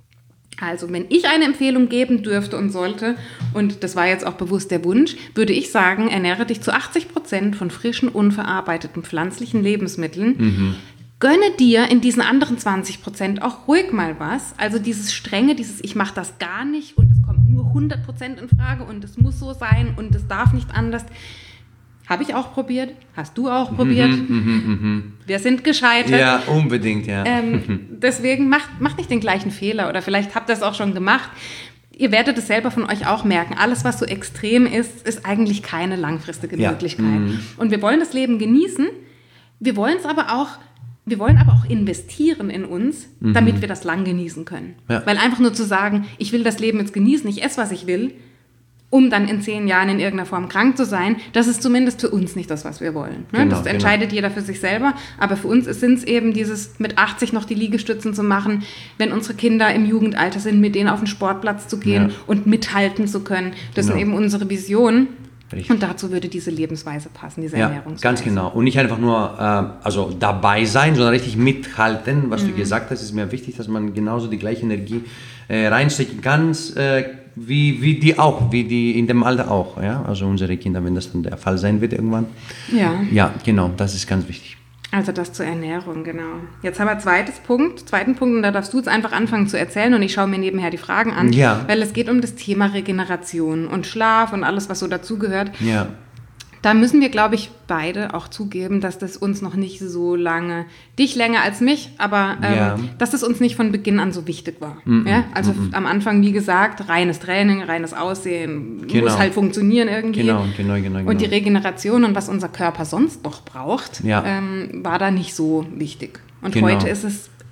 Also, wenn ich eine Empfehlung geben dürfte und sollte, und das war jetzt auch bewusst der Wunsch, würde ich sagen, ernähre dich zu achtzig Prozent von frischen, unverarbeiteten pflanzlichen Lebensmitteln. Mhm. Gönne dir in diesen anderen zwanzig Prozent auch ruhig mal was. Also dieses strenge, dieses ich mache das gar nicht und es kommt nur hundert Prozent in Frage und es muss so sein und es darf nicht anders. Habe ich auch probiert, hast du auch probiert. Mhm, mh, mh. Wir sind gescheitert. Ja, unbedingt, ja. Ähm, deswegen macht, macht nicht den gleichen Fehler, oder vielleicht habt ihr es auch schon gemacht. Ihr werdet es selber von euch auch merken. Alles, was so extrem ist, ist eigentlich keine langfristige ja. Möglichkeit. Mhm. Und wir wollen das Leben genießen. Wir wollen es aber auch, wir wollen aber auch investieren in uns, mhm. damit wir das lang genießen können. Ja. Weil einfach nur zu sagen, ich will das Leben jetzt genießen, ich esse, was ich will, um dann in zehn Jahren in irgendeiner Form krank zu sein, das ist zumindest für uns nicht das, was wir wollen. Ne? Genau, das entscheidet genau. jeder für sich selber, aber für uns sind es eben dieses, mit achtzig noch die Liegestützen zu machen, wenn unsere Kinder im Jugendalter sind, mit denen auf den Sportplatz zu gehen ja. und mithalten zu können. Das genau. sind eben unsere Visionen. Richtig. Und dazu würde diese Lebensweise passen, diese ja, Ernährungsweise. Ganz genau. Und nicht einfach nur äh, also dabei sein, sondern richtig mithalten. Was mhm. du gesagt hast, ist mir wichtig, dass man genauso die gleiche Energie äh, reinstecken kann, äh, wie, wie die auch, wie die in dem Alter auch. Ja? Also unsere Kinder, wenn das dann der Fall sein wird irgendwann. Ja. Ja, genau, das ist ganz wichtig. Also das zur Ernährung, genau. Jetzt haben wir zweites Punkt, zweiten Punkt, und da darfst du jetzt einfach anfangen zu erzählen und ich schaue mir nebenher die Fragen an, ja. weil es geht um das Thema Regeneration und Schlaf und alles, was so dazugehört. Ja. Da müssen wir, glaube ich, beide auch zugeben, dass das uns noch nicht so lange, dich länger als mich, aber ähm, ja. dass das uns nicht von Beginn an so wichtig war. Mm-mm, ja? Also mm-mm. am Anfang, wie gesagt, reines Training, reines Aussehen, genau. muss halt funktionieren irgendwie. Genau, genau, genau, genau. Und die Regeneration und was unser Körper sonst noch braucht, ja. ähm, war da nicht so wichtig. Und genau. heute ist es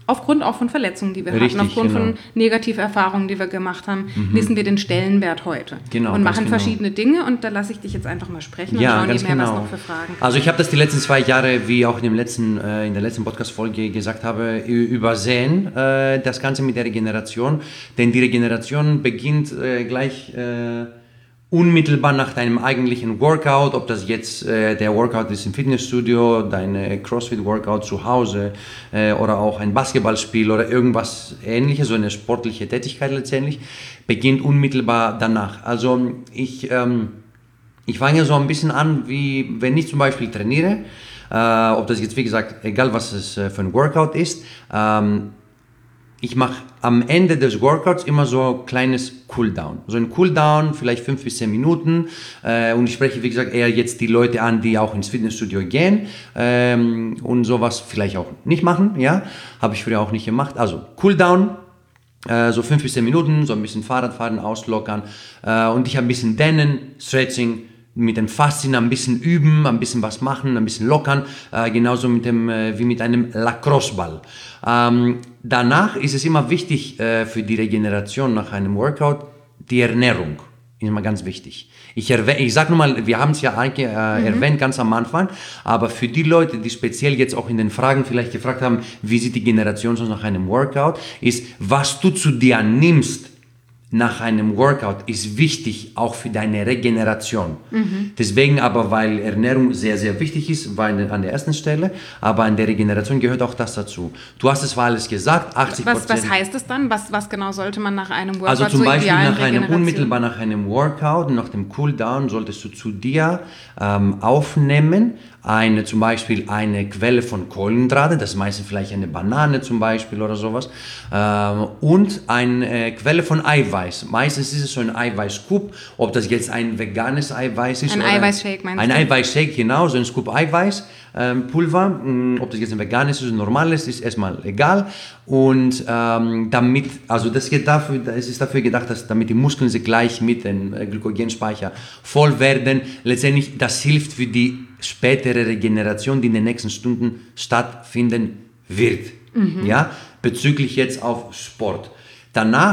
aufgrund auch von Verletzungen, die wir Richtig, hatten, aufgrund genau. von Negativerfahrungen, die wir gemacht haben, mhm. wissen wir den Stellenwert heute. Genau, und ganz machen genau. verschiedene Dinge und da lasse ich dich jetzt einfach mal sprechen und Ja, schauen ganz dir mehr, genau. was noch für Fragen. Also ich habe das die letzten zwei Jahre, wie auch in, dem letzten, äh, in der letzten Podcast-Folge gesagt habe, ü- übersehen, äh, das Ganze mit der Regeneration. Denn die Regeneration beginnt äh, gleich äh, unmittelbar nach deinem eigentlichen Workout, ob das jetzt äh, der Workout ist im Fitnessstudio, dein CrossFit-Workout zu Hause äh, oder auch ein Basketballspiel oder irgendwas Ähnliches, so eine sportliche Tätigkeit letztendlich, beginnt unmittelbar danach. Also ich... Ähm, Ich fange so ein bisschen an, wie wenn ich zum Beispiel trainiere, äh, ob das jetzt, wie gesagt, egal was es äh, für ein Workout ist, ähm, ich mache am Ende des Workouts immer so ein kleines Cooldown. So ein Cooldown, vielleicht fünf bis zehn Minuten. Äh, und ich spreche, wie gesagt, eher jetzt die Leute an, die auch ins Fitnessstudio gehen ähm, und sowas vielleicht auch nicht machen. Ja, habe ich früher auch nicht gemacht. Also Cooldown. Äh, so fünf bis zehn Minuten, so ein bisschen Fahrrad fahren, auslockern äh, und ich ein bisschen dehnen, Stretching, mit den Faszien ein bisschen üben, ein bisschen was machen, ein bisschen lockern, äh, genauso mit dem, äh, wie mit einem Lacrosse-Ball. Ähm, danach ist es immer wichtig äh, für die Regeneration nach einem Workout, die Ernährung. Ist immer ganz wichtig. Ich, erwäh- ich sage nur mal, wir haben es ja äh, mhm. erwähnt ganz am Anfang, aber für die Leute, die speziell jetzt auch in den Fragen vielleicht gefragt haben, wie sieht die Generation so nach einem Workout, ist, was du zu dir nimmst nach einem Workout, ist wichtig auch für deine Regeneration. Mhm. Deswegen aber, weil Ernährung sehr, sehr wichtig ist, war an der ersten Stelle, aber an der Regeneration gehört auch das dazu. Du hast es zwar alles gesagt, achtzig Prozent. Was, was heißt es dann? Was, was genau sollte man nach einem Workout Also zum zur Beispiel idealen nach einem, Regeneration? unmittelbar nach einem Workout, nach dem Cooldown, solltest du zu dir ähm, aufnehmen, eine, zum Beispiel eine Quelle von Kohlenhydrate, das ist meistens vielleicht eine Banane zum Beispiel oder sowas, ähm, und eine Quelle von Eiweiß. Meistens ist es so ein Eiweißscoop, ob das jetzt ein veganes Eiweiß ist. Ein oder Eiweißshake meinst ein du? Ein Eiweißshake, genau, so ein Scoop Eiweiß. Ähm, Pulver, mh, ob das jetzt ein veganes ist oder ein normales, ist erstmal egal. Und ähm, damit, also das geht dafür, es ist dafür gedacht, dass damit die Muskeln sich gleich mit dem äh, Glykogenspeicher voll werden. Letztendlich, das hilft für die spätere Regeneration, die in den nächsten Stunden stattfinden wird. Mhm. Ja, bezüglich jetzt auf Sport. Danach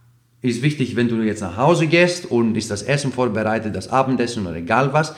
ist wichtig, wenn du jetzt nach Hause gehst und ist das Essen vorbereitet, das Abendessen oder egal was,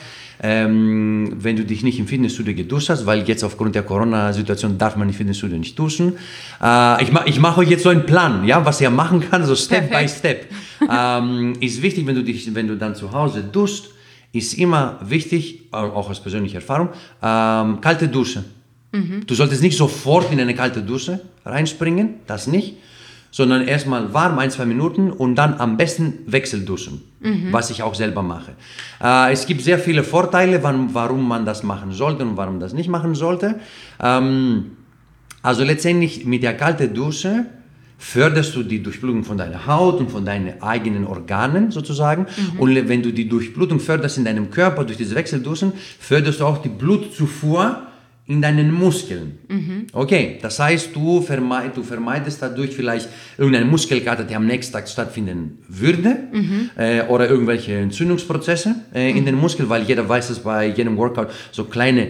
ähm, wenn du dich nicht im Fitnessstudio geduscht hast, weil jetzt aufgrund der Corona-Situation darf man im Fitnessstudio nicht duschen. Äh, ich ma, ich mache euch jetzt so einen Plan, ja, was ihr machen kann, so Step by Step. ähm, ist wichtig, wenn du, dich, wenn du dann zu Hause duschst, ist immer wichtig, auch aus persönlicher Erfahrung, ähm, kalte Dusche. Mhm. Du solltest nicht sofort in eine kalte Dusche reinspringen, das nicht, sondern erstmal warm, ein, zwei Minuten und dann am besten Wechselduschen, mhm. was ich auch selber mache. Äh, es gibt sehr viele Vorteile, wann, warum man das machen sollte und warum man das nicht machen sollte. Ähm, also letztendlich mit der kalten Dusche förderst du die Durchblutung von deiner Haut und von deinen eigenen Organen sozusagen. Mhm. Und wenn du die Durchblutung förderst in deinem Körper durch diese Wechselduschen, förderst du auch die Blutzufuhr in deinen Muskeln. Mhm. Okay, das heißt, du, vermeid, du vermeidest dadurch vielleicht irgendeine Muskelkater, die am nächsten Tag stattfinden würde, mhm. äh, oder irgendwelche Entzündungsprozesse äh, mhm. in den Muskeln, weil jeder weiß, dass bei jedem Workout so kleine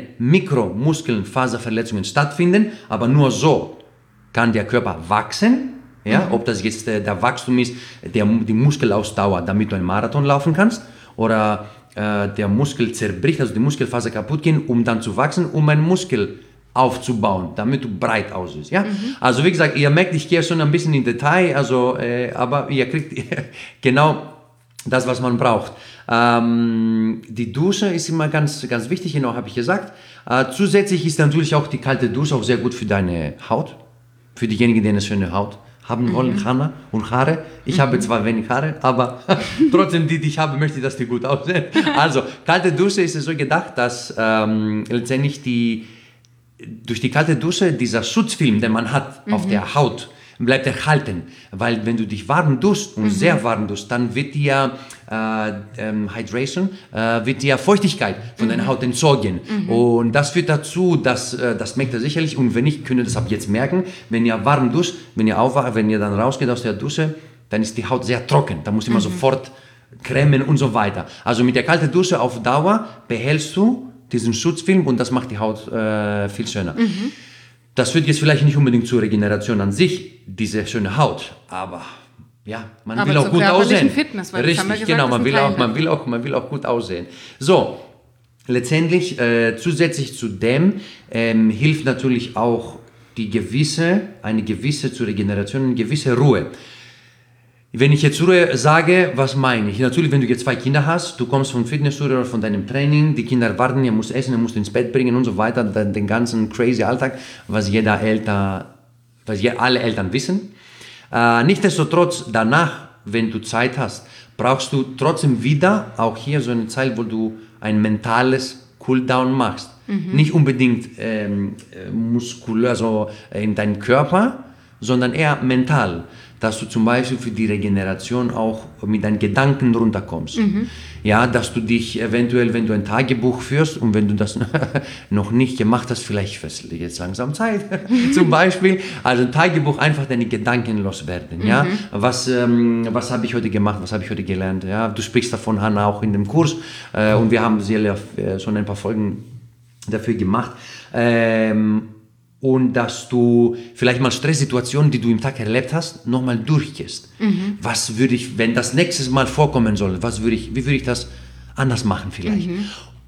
Mikromuskelfaserverletzungen stattfinden, aber nur so kann der Körper wachsen. Ja, mhm. Ob das jetzt äh, der Wachstum ist, der, die Muskelausdauer, damit du einen Marathon laufen kannst, oder äh, der Muskel zerbricht, also die Muskelfaser kaputt gehen, um dann zu wachsen, um einen Muskel aufzubauen, damit du breit aussiehst. Ja? Mhm. Also wie gesagt, ihr merkt, ich gehe schon ein bisschen in Detail, also, äh, aber ihr kriegt genau das, was man braucht. Ähm, die Dusche ist immer ganz, ganz wichtig, genau habe ich gesagt. Äh, zusätzlich ist natürlich auch die kalte Dusche auch sehr gut für deine Haut, für diejenigen, die eine schöne Haut haben wollen, mhm. Hanna und Haare. Ich mhm. habe zwar wenig Haare, aber trotzdem, die, die ich habe, möchte ich, dass die gut aussehen. Also, kalte Dusche ist es so gedacht, dass ähm, letztendlich die, durch die kalte Dusche dieser Schutzfilm, den man hat mhm. auf der Haut, bleibt erhalten. Weil wenn du dich warm duschst und mhm. sehr warm duschst, dann wird dir äh, ähm, Hydration, äh, wird dir Feuchtigkeit von mhm. deiner Haut entzogen. Mhm. Und das führt dazu, dass, äh, das merkt ihr sicherlich, und wenn nicht, könnt ihr das ab jetzt merken, wenn ihr warm duscht, wenn ihr aufwacht, wenn ihr dann rausgeht aus der Dusche, dann ist die Haut sehr trocken. Da muss immer mhm. sofort cremen und so weiter. Also mit der kalten Dusche auf Dauer behältst du diesen Schutzfilm und das macht die Haut äh, viel schöner. Mhm. Das führt jetzt vielleicht nicht unbedingt zur Regeneration an sich, diese schöne Haut, aber ja, man aber will auch zur gut körperlichen aussehen. Fitness, weil Richtig, das haben wir gesagt, genau, ist man ein will, Teil auch, man, davon. will auch, man will auch gut aussehen. So, letztendlich äh, zusätzlich zu dem ähm, hilft natürlich auch die gewisse, eine gewisse zur Regeneration, eine gewisse Ruhe. Wenn ich jetzt Ruhe sage, was meine ich? Natürlich, wenn du jetzt zwei Kinder hast, du kommst vom Fitnessstudio oder von deinem Training, die Kinder warten, ihr müsst essen, ihr müsst ins Bett bringen und so weiter, den, den ganzen crazy Alltag, was jeder Eltern, was je, alle Eltern wissen. Äh, nichtsdestotrotz, danach, wenn du Zeit hast, brauchst du trotzdem wieder, auch hier so eine Zeit, wo du ein mentales Cooldown machst. Mhm. Nicht unbedingt ähm, muskulär, also in deinem Körper, sondern eher mental. Dass du zum Beispiel für die Regeneration auch mit deinen Gedanken runterkommst. Mhm. Ja, dass du dich eventuell, wenn du ein Tagebuch führst und wenn du das noch nicht gemacht hast, vielleicht fährst du jetzt langsam Zeit, zum Beispiel. Also ein Tagebuch, einfach deine Gedanken loswerden. Mhm. Ja? Was, ähm, was habe ich heute gemacht, was habe ich heute gelernt? Ja? Du sprichst davon, Hanna, auch in dem Kurs äh, und wir haben sehr, äh, schon ein paar Folgen dafür gemacht. Ähm, Und dass du vielleicht mal Stresssituationen, die du im Tag erlebt hast, nochmal durchgehst. Mhm. Was würde ich, wenn das nächstes Mal vorkommen soll, was würde ich, wie würde ich das anders machen vielleicht? Mhm.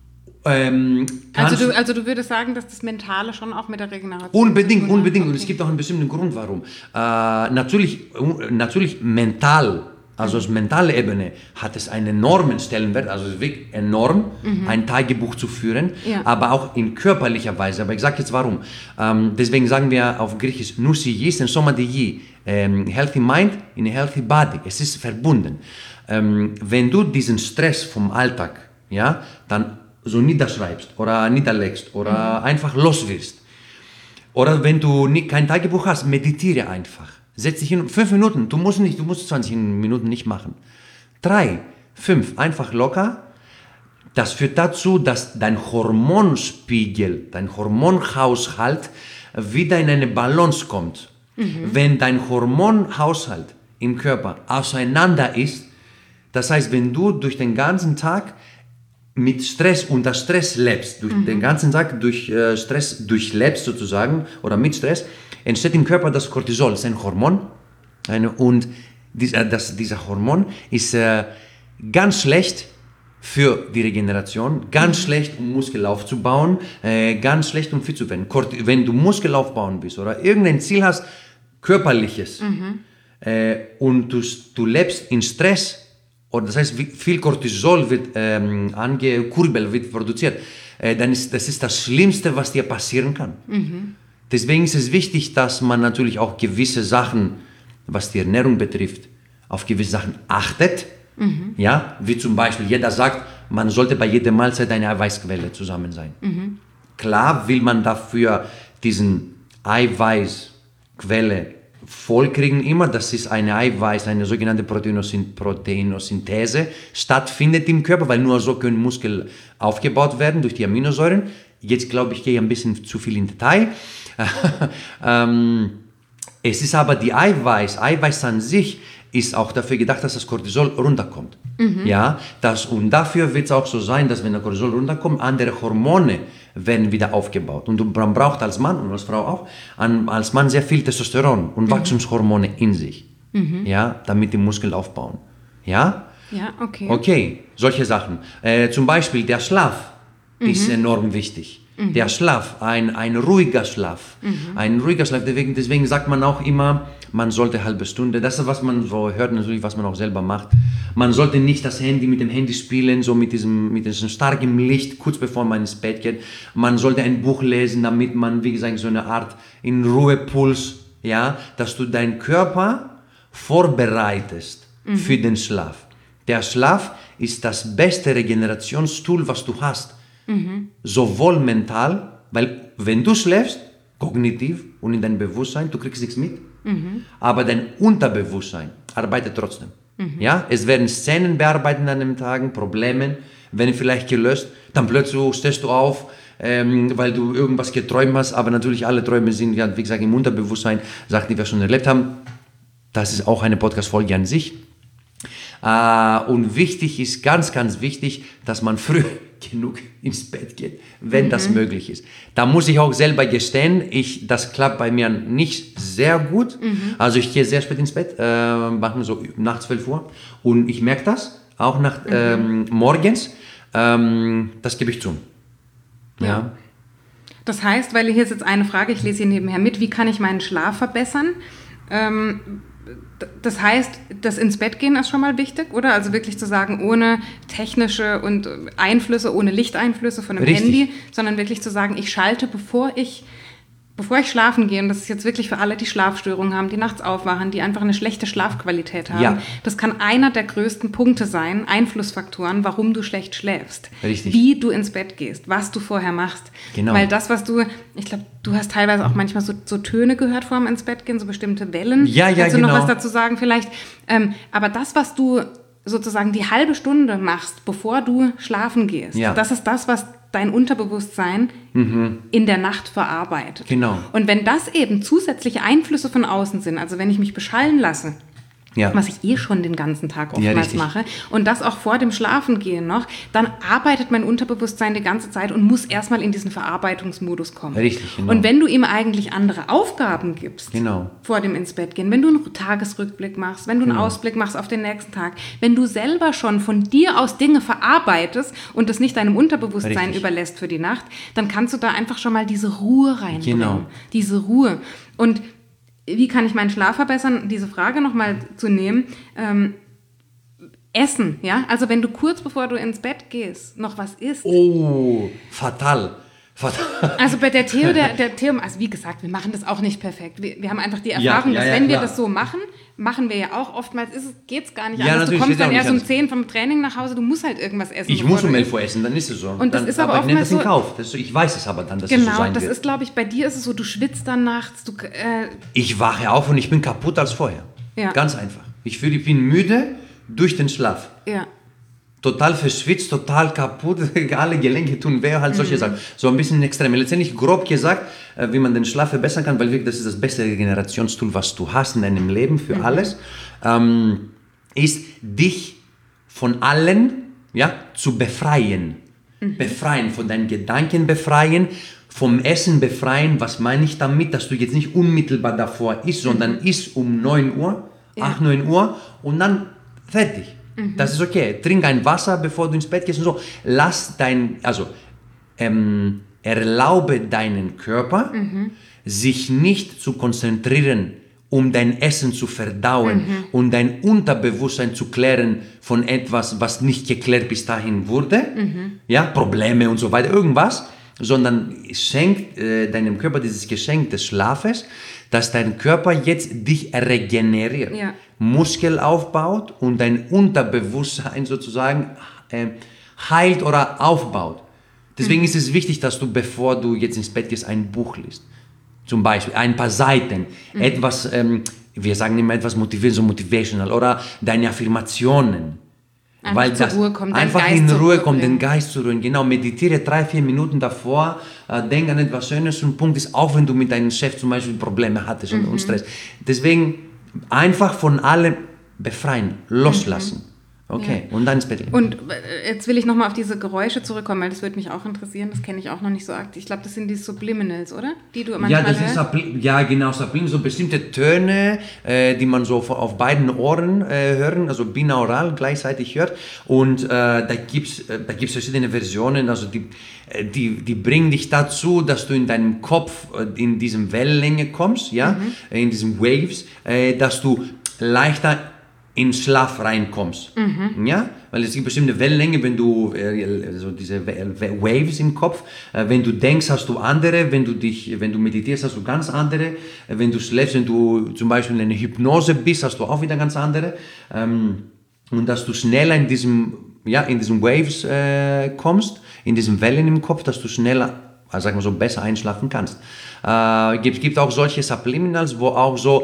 Ähm, also, du, also du würdest sagen, dass das Mentale schon auch mit der Regeneration unbedingt, unbedingt. Okay. Und es gibt auch einen bestimmten Grund, warum. Äh, natürlich, natürlich mental, also als mentale Ebene hat es einen enormen Stellenwert, also es ist wirklich enorm, mhm. ein Tagebuch zu führen, ja. aber auch in körperlicher Weise. Aber ich sage jetzt warum. Ähm, deswegen sagen wir auf Griechisch Nusi en soma digi, ähm, healthy mind in a healthy body. Es ist verbunden. Ähm, wenn du diesen Stress vom Alltag, ja, dann so niederschreibst oder niederlegst oder mhm. einfach los wirst, oder wenn du nicht, kein Tagebuch hast, meditiere einfach. Setz dich hin, fünf Minuten, du musst nicht, du musst zwanzig Minuten nicht machen. Drei, fünf, einfach locker. Das führt dazu, dass dein Hormonspiegel, dein Hormonhaushalt wieder in eine Balance kommt. Mhm. Wenn dein Hormonhaushalt im Körper auseinander ist, das heißt, wenn du durch den ganzen Tag mit Stress, unter Stress lebst, durch mhm. den ganzen Tag durch äh, Stress durchlebst sozusagen oder mit Stress, entsteht im Körper das Cortisol, das ist ein Hormon. Eine, und dieser, das, dieser Hormon ist äh, ganz schlecht für die Regeneration, ganz mhm. schlecht, um Muskel aufzubauen, äh, ganz schlecht, um fit zu werden. Wenn du Muskel aufbauen bist oder irgendein Ziel hast, körperliches, mhm. äh, und du, du lebst in Stress, oder das heißt, viel Cortisol wird ähm, angekurbelt, wird produziert, äh, dann ist das ist das Schlimmste, was dir passieren kann. Mhm. Deswegen ist es wichtig, dass man natürlich auch gewisse Sachen, was die Ernährung betrifft, auf gewisse Sachen achtet. Mhm. Ja, wie zum Beispiel, jeder sagt, man sollte bei jeder Mahlzeit eine Eiweißquelle zusammen sein. Mhm. Klar will man dafür diesen Eiweißquelle vollkriegen immer, dass es eine Eiweiß, eine sogenannte Proteinosynthese stattfindet im Körper, weil nur so können Muskeln aufgebaut werden durch die Aminosäuren. Jetzt glaube ich, gehe ich ein bisschen zu viel in Detail. ähm, es ist aber die Eiweiß, Eiweiß an sich ist auch dafür gedacht, dass das Cortisol runterkommt. Mhm. Ja, das, und dafür wird es auch so sein, dass wenn der Cortisol runterkommt, andere Hormone werden wieder aufgebaut. Und man braucht als Mann und als Frau auch, an, als Mann sehr viel Testosteron und mhm. Wachstumshormone in sich, mhm. ja, damit die Muskeln aufbauen. Ja? Ja, okay. Okay, solche Sachen. Äh, zum Beispiel der Schlaf mhm. ist enorm wichtig. Mhm. Der Schlaf, ein, ein ruhiger Schlaf, mhm. ein ruhiger Schlaf, deswegen, deswegen sagt man auch immer, man sollte eine halbe Stunde, das ist, was man so hört, natürlich, was man auch selber macht. Man sollte nicht das Handy mit dem Handy spielen, so mit diesem, mit diesem starken Licht, kurz bevor man ins Bett geht. Man sollte ein Buch lesen, damit man, wie gesagt, so eine Art in Ruhepuls, ja, dass du deinen Körper vorbereitest mhm. für den Schlaf. Der Schlaf ist das beste Regenerationstool, was du hast. Mhm. Sowohl mental, weil wenn du schläfst, kognitiv und in deinem Bewusstsein, du kriegst nichts mit, mhm. aber dein Unterbewusstsein arbeitet trotzdem. Mhm. Ja? Es werden Szenen bearbeitet an den Tagen, Probleme, werden vielleicht gelöst, dann plötzlich stehst du auf, ähm, weil du irgendwas geträumt hast, aber natürlich alle Träume sind, ja, wie gesagt, im Unterbewusstsein, Sachen, die wir schon erlebt haben. Das ist auch eine Podcast-Folge an sich. Äh, und wichtig ist, ganz, ganz wichtig, dass man früh genug ins Bett geht, wenn mhm. das möglich ist. Da muss ich auch selber gestehen, ich, das klappt bei mir nicht sehr gut. Mhm. Also ich gehe sehr spät ins Bett, äh, machen so nach zwölf Uhr und ich merke das, auch nach, mhm. ähm, morgens, ähm, das gebe ich zu. Ja. ja. Das heißt, weil hier ist jetzt eine Frage, ich lese hier nebenher mit, wie kann ich meinen Schlaf verbessern? Ähm, das heißt, das ins Bett gehen ist schon mal wichtig, oder? Also wirklich zu sagen, ohne technische und Einflüsse, ohne Lichteinflüsse von einem Richtig. Handy, sondern wirklich zu sagen, ich schalte, bevor ich, bevor ich schlafen gehe, und das ist jetzt wirklich für alle, die Schlafstörungen haben, die nachts aufwachen, die einfach eine schlechte Schlafqualität haben. Ja. Das kann einer der größten Punkte sein, Einflussfaktoren, warum du schlecht schläfst. Richtig. Wie du ins Bett gehst, was du vorher machst. Genau. Weil das, was du, ich glaube, du hast teilweise auch manchmal so, so Töne gehört vor dem ins Bett gehen, so bestimmte Wellen. Ja, ja, Kannst du genau. noch was dazu sagen vielleicht? Ähm, aber das, was du sozusagen die halbe Stunde machst, bevor du schlafen gehst, ja. das ist das, was dein Unterbewusstsein mhm. in der Nacht verarbeitet. Genau. Und wenn das eben zusätzliche Einflüsse von außen sind, also wenn ich mich beschallen lasse, ja. was ich eh schon den ganzen Tag oftmals ja, mache, und das auch vor dem Schlafengehen noch, dann arbeitet mein Unterbewusstsein die ganze Zeit und muss erstmal in diesen Verarbeitungsmodus kommen. Richtig, genau. Und wenn du ihm eigentlich andere Aufgaben gibst, genau. vor dem ins Bett gehen, wenn du einen Tagesrückblick machst, wenn du einen genau. Ausblick machst auf den nächsten Tag, wenn du selber schon von dir aus Dinge verarbeitest und es nicht deinem Unterbewusstsein Richtig. Überlässt für die Nacht, dann kannst du da einfach schon mal diese Ruhe reinbringen. Genau. Diese Ruhe. Und wie kann ich meinen Schlaf verbessern? Diese Frage nochmal zu nehmen. Ähm, Essen, ja? Also wenn du kurz bevor du ins Bett gehst, noch was isst. Oh, fatal. fatal. Also bei der Theo, der, der Theo, also wie gesagt, wir machen das auch nicht perfekt. Wir, wir haben einfach die Erfahrung, ja, ja, dass wenn ja, wir das so machen, machen wir ja auch oftmals, geht es gar nicht ja, anders. Du kommst dann erst um anders. zehn vom Training nach Hause, du musst halt irgendwas essen. Ich muss um elf Uhr essen, dann ist es so. Und das dann, ist aber, aber oftmals ich nehme das in so, Kauf. Das ist so, ich weiß es aber dann, dass genau, es so sein das wird. ist, glaube ich, bei dir ist es so, du schwitzt dann nachts. Du, äh, ich wache auf und ich bin kaputt als vorher. Ja. Ganz einfach. Ich fühle, ich bin müde durch den Schlaf. Ja. Total verschwitzt, total kaputt, alle Gelenke tun weh, halt solche mhm. Sachen. So ein bisschen extrem. Letztendlich grob gesagt, wie man den Schlaf verbessern kann, weil wirklich das ist das beste Regenerationstool, was du hast in deinem Leben für mhm. alles, ähm, ist dich von allen ja, zu befreien. Mhm. Befreien, von deinen Gedanken befreien, vom Essen befreien. Was meine ich damit? Dass du jetzt nicht unmittelbar davor isst, sondern mhm. isst um neun Uhr, ja. acht, neun Uhr und dann fertig. Mhm. Das ist okay. Trink ein Wasser, bevor du ins Bett gehst und so. Lass dein, also ähm, erlaube deinen Körper, mhm. sich nicht zu konzentrieren, um dein Essen zu verdauen mhm. und dein Unterbewusstsein zu klären von etwas, was nicht geklärt bis dahin wurde, mhm. ja, Probleme und so weiter, irgendwas, sondern schenk äh, deinem Körper dieses Geschenk des Schlafes, dass dein Körper jetzt dich regeneriert, ja. Muskel aufbaut und dein Unterbewusstsein sozusagen äh, heilt oder aufbaut. Deswegen mhm. ist es wichtig, dass du, bevor du jetzt ins Bett gehst, ein Buch liest. Zum Beispiel ein paar Seiten, mhm. etwas, ähm, wir sagen immer etwas motivierend, so motivational oder deine Affirmationen. Einfach weil zur das Ruhe kommen, einfach Geist in zur Ruhe Ruhe kommt, bringen. den Geist zu ruhen. Genau, meditiere drei, vier Minuten davor, äh, denk an etwas Schönes und Punkt ist, auch wenn du mit deinem Chef zum Beispiel Probleme hattest mhm. und, und Stress. Deswegen einfach von allem befreien, loslassen. Mhm. Okay, ja. Und dann ins Bett gehen. Und jetzt will ich nochmal auf diese Geräusche zurückkommen, weil das würde mich auch interessieren, das kenne ich auch noch nicht so aktiv. Ich glaube, das sind die Subliminals, oder? Die du manchmal ja, das hörst. Ist, ja, genau, Subliminals, so bestimmte Töne, äh, die man so auf beiden Ohren äh, hören, also binaural gleichzeitig hört. Und äh, da gibt es äh, da gibt's verschiedene Versionen, also die, äh, die, die bringen dich dazu, dass du in deinem Kopf äh, in diesem Wellenlänge kommst, ja, mhm. in diesen Waves, äh, dass du leichter in Schlaf reinkommst, mhm. ja, weil es gibt bestimmte Wellenlänge, wenn du äh, so diese Waves im Kopf, äh, wenn du denkst, hast du andere, wenn du dich, wenn du meditierst, hast du ganz andere, äh, wenn du schläfst, wenn du zum Beispiel in einer Hypnose bist, hast du auch wieder ganz andere, ähm, und dass du schneller in diesem, ja, in diesen Waves äh, kommst, in diesen Wellen im Kopf, dass du schneller, also sagen wir so, besser einschlafen kannst. Äh, gibt gibt auch solche Subliminals, wo auch so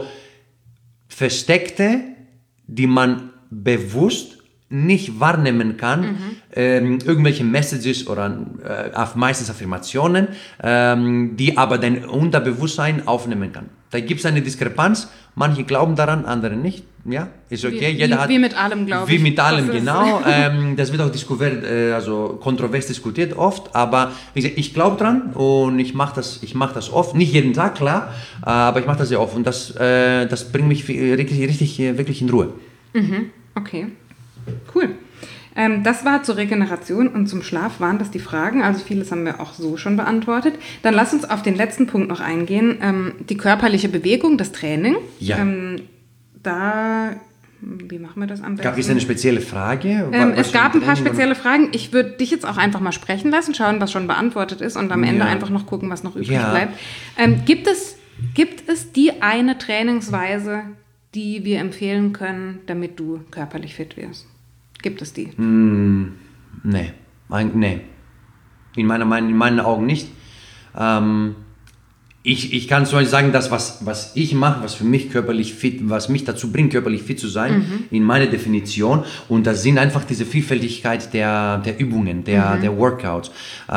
versteckte, die man bewusst nicht wahrnehmen kann, mhm. ähm, irgendwelche Messages oder äh, meistens Affirmationen, ähm, die aber dein Unterbewusstsein aufnehmen kann. Da gibt es eine Diskrepanz, manche glauben daran, andere nicht. ja, ist okay. Wie, Jeder wie, hat, wie mit allem, glaube ich. Wie mit allem, Das ist- genau. ähm, das wird auch diskutiert, äh, also kontrovers diskutiert oft, aber wie gesagt, ich glaube dran und ich mache das, ich mach das oft, nicht jeden Tag, klar, äh, aber ich mache das sehr oft und das, äh, das bringt mich viel- richtig, richtig, äh, wirklich in Ruhe. Okay, cool. Ähm, das war zur Regeneration und zum Schlaf waren das die Fragen. Also vieles haben wir auch so schon beantwortet. Dann lass uns auf den letzten Punkt noch eingehen. Ähm, die körperliche Bewegung, das Training. Ja. Ähm, da, wie machen wir das am besten? Gab es eine spezielle Frage? Ähm, Was es für gab ein paar Training oder- spezielle Fragen. Ich würde dich jetzt auch einfach mal sprechen lassen, schauen, was schon beantwortet ist und am Ende Ja. einfach noch gucken, was noch übrig Ja. bleibt. Ähm, gibt es, gibt es die eine Trainingsweise, die wir empfehlen können, damit du körperlich fit wirst? Gibt es die? Nee, ein, nee. In, meiner, mein- in meinen Augen nicht. Ähm, ich, ich kann zum Beispiel sagen, dass was, was ich mache, was für mich körperlich fit, was mich dazu bringt, körperlich fit zu sein, in meiner Definition. Und das sind einfach diese Vielfältigkeit der, der Übungen, der, der Workouts.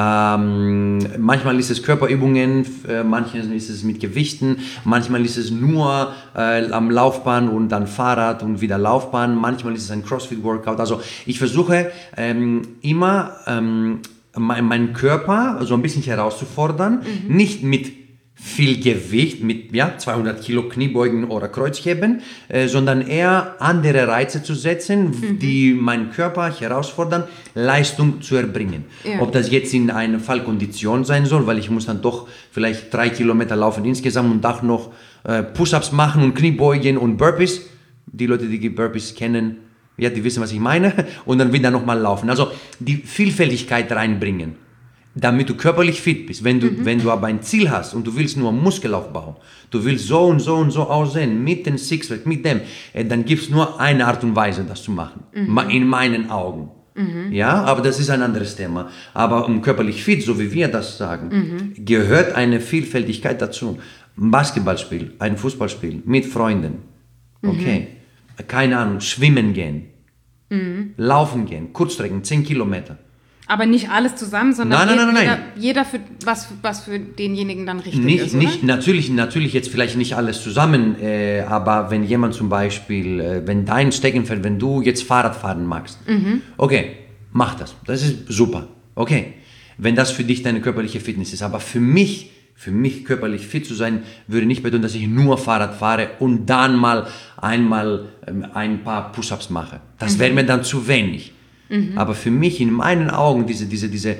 Ähm, manchmal ist es Körperübungen, äh, manchmal ist es mit Gewichten, manchmal ist es nur äh, am Laufbahn und dann Fahrrad und wieder Laufbahn, manchmal ist es ein CrossFit-Workout. Also ich versuche ähm, immer ähm, mein, meinen Körper so ein bisschen herauszufordern, nicht mit viel Gewicht, mit ja, zweihundert Kilo Kniebeugen oder Kreuzheben, äh, sondern eher andere Reize zu setzen, mhm. die meinen Körper herausfordern, Leistung zu erbringen. Ja. Ob das jetzt in einer Fallkondition sein soll, weil ich muss dann doch vielleicht drei Kilometer laufen insgesamt und auch noch äh, Push-Ups machen und Kniebeugen und Burpees. Die Leute, die die Burpees kennen, ja, die wissen, was ich meine. Und dann wieder nochmal laufen. Also die Vielfältigkeit reinbringen, damit du körperlich fit bist. Wenn du, mhm. wenn du aber ein Ziel hast und du willst nur Muskelaufbau, du willst so und so und so aussehen, mit dem Sixpack, mit dem, äh, dann gibt es nur eine Art und Weise, das zu machen. Mhm. In meinen Augen. Mhm. Ja, aber das ist ein anderes Thema. Aber um körperlich fit, so wie wir das sagen, mhm. gehört eine Vielfältigkeit dazu. Ein Basketballspiel, ein Fußballspiel mit Freunden. Okay. Mhm. Keine Ahnung, schwimmen gehen. Mhm. Laufen gehen, Kurzstrecken, zehn Kilometer. Aber nicht alles zusammen, sondern nein, nein, nein, jeder, nein. jeder für was, was für denjenigen dann richtig nicht, ist, oder? Nicht, natürlich, natürlich jetzt vielleicht nicht alles zusammen, äh, aber wenn jemand zum Beispiel, äh, wenn dein Steckenpferd, wenn du jetzt Fahrrad fahren magst, mhm. okay, mach das, das ist super, okay, wenn das für dich deine körperliche Fitness ist, aber für mich, für mich körperlich fit zu sein, würde nicht bedeuten, dass ich nur Fahrrad fahre und dann mal einmal ähm, ein paar Push-Ups mache. Das mhm. wäre mir dann zu wenig. Mhm. Aber für mich in meinen Augen diese, diese, diese,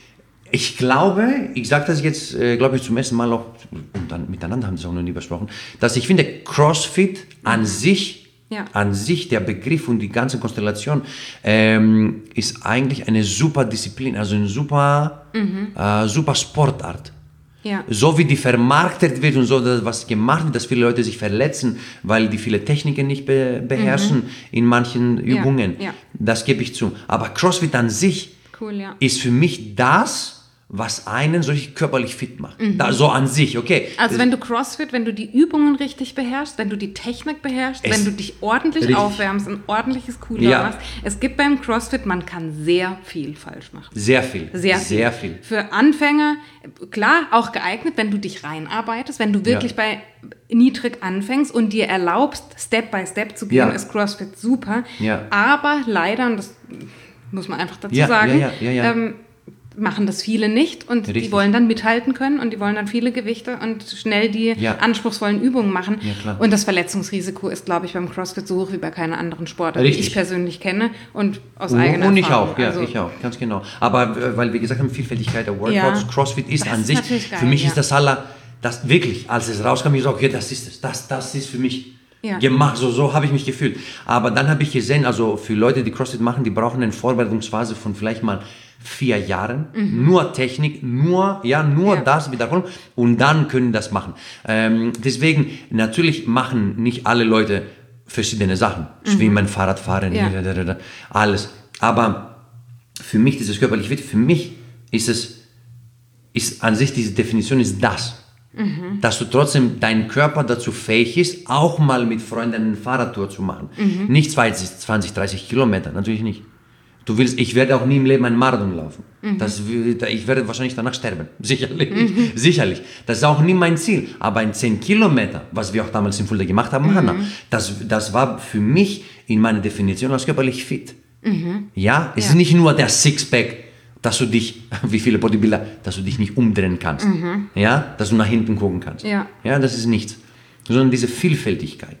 ich glaube, ich sage das jetzt, äh, glaube ich, zum ersten Mal auch, und dann miteinander haben sie es auch noch nie besprochen, dass ich finde, CrossFit mhm. an sich, ja. an sich, der Begriff und die ganze Konstellation, ähm, ist eigentlich eine super Disziplin, also eine super, mhm. äh, super Sportart. Ja. So wie die vermarktet wird und so, dass was gemacht wird, dass viele Leute sich verletzen, weil die viele Techniken nicht be- beherrschen mhm. in manchen Übungen. Ja. Ja. Das gebe ich zu. Aber CrossFit an sich cool, ja. ist für mich das, was einen solch körperlich fit macht. Mhm. Da, so an sich, okay. Also wenn du CrossFit, wenn du die Übungen richtig beherrschst, wenn du die Technik beherrschst, es wenn du dich ordentlich richtig. aufwärmst, ein ordentliches Cooldown ja. machst. Es gibt beim CrossFit, man kann sehr viel falsch machen. Sehr viel. Sehr viel. Sehr viel. Für Anfänger, klar, auch geeignet, wenn du dich reinarbeitest, wenn du wirklich ja. bei niedrig anfängst und dir erlaubst, Step by Step zu gehen, ja. ist CrossFit super. Ja. Aber leider, und das muss man einfach dazu ja, sagen, ja, ja, ja, ja. Ähm, machen das viele nicht und Richtig. die wollen dann mithalten können und die wollen dann viele Gewichte und schnell die ja. anspruchsvollen Übungen machen. Ja, und das Verletzungsrisiko ist, glaube ich, beim CrossFit so hoch wie bei keiner anderen Sportart, die ich persönlich kenne und aus und, eigener und Erfahrung. Und ich auch, ja, also, ich auch, ganz genau. Aber weil wir gesagt haben, Vielfältigkeit der Workouts, ja, CrossFit ist an ist sich, geil, für mich ja. ist das aller, das wirklich, als es rauskam, ich so, okay, das ist es, das, das ist für mich ja. gemacht, so, so habe ich mich gefühlt. Aber dann habe ich gesehen, also für Leute, die CrossFit machen, die brauchen eine Vorbereitungsphase von vielleicht mal vier Jahren, mhm. nur Technik, nur, ja, nur ja. das wiederholen und dann können das machen. Ähm, deswegen, natürlich machen nicht alle Leute verschiedene Sachen. Mhm. Schwimmen, Fahrradfahren, ja. alles. Aber für mich, dieses körperlich fit, für mich ist es, ist an sich, diese Definition ist das. Mhm. Dass du trotzdem, dein Körper dazu fähig ist, auch mal mit Freunden eine Fahrradtour zu machen. Mhm. Nicht zwanzig, dreißig Kilometer, natürlich nicht. Du willst, ich werde auch nie im Leben einen Marathon laufen. Mhm. Das, ich werde wahrscheinlich danach sterben. Sicherlich. Mhm. Sicherlich. Das ist auch nie mein Ziel. Aber ein zehn Kilometer, was wir auch damals in Fulda gemacht haben, mhm. Hanna, das, das war für mich in meiner Definition als körperlich fit. Mhm. Ja, es ja. ist nicht nur der Sixpack, dass du dich, wie viele Bodybuilder, dass du dich nicht umdrehen kannst. Mhm. Ja, dass du nach hinten gucken kannst. Ja. Ja, das ist nichts. Sondern diese Vielfältigkeit.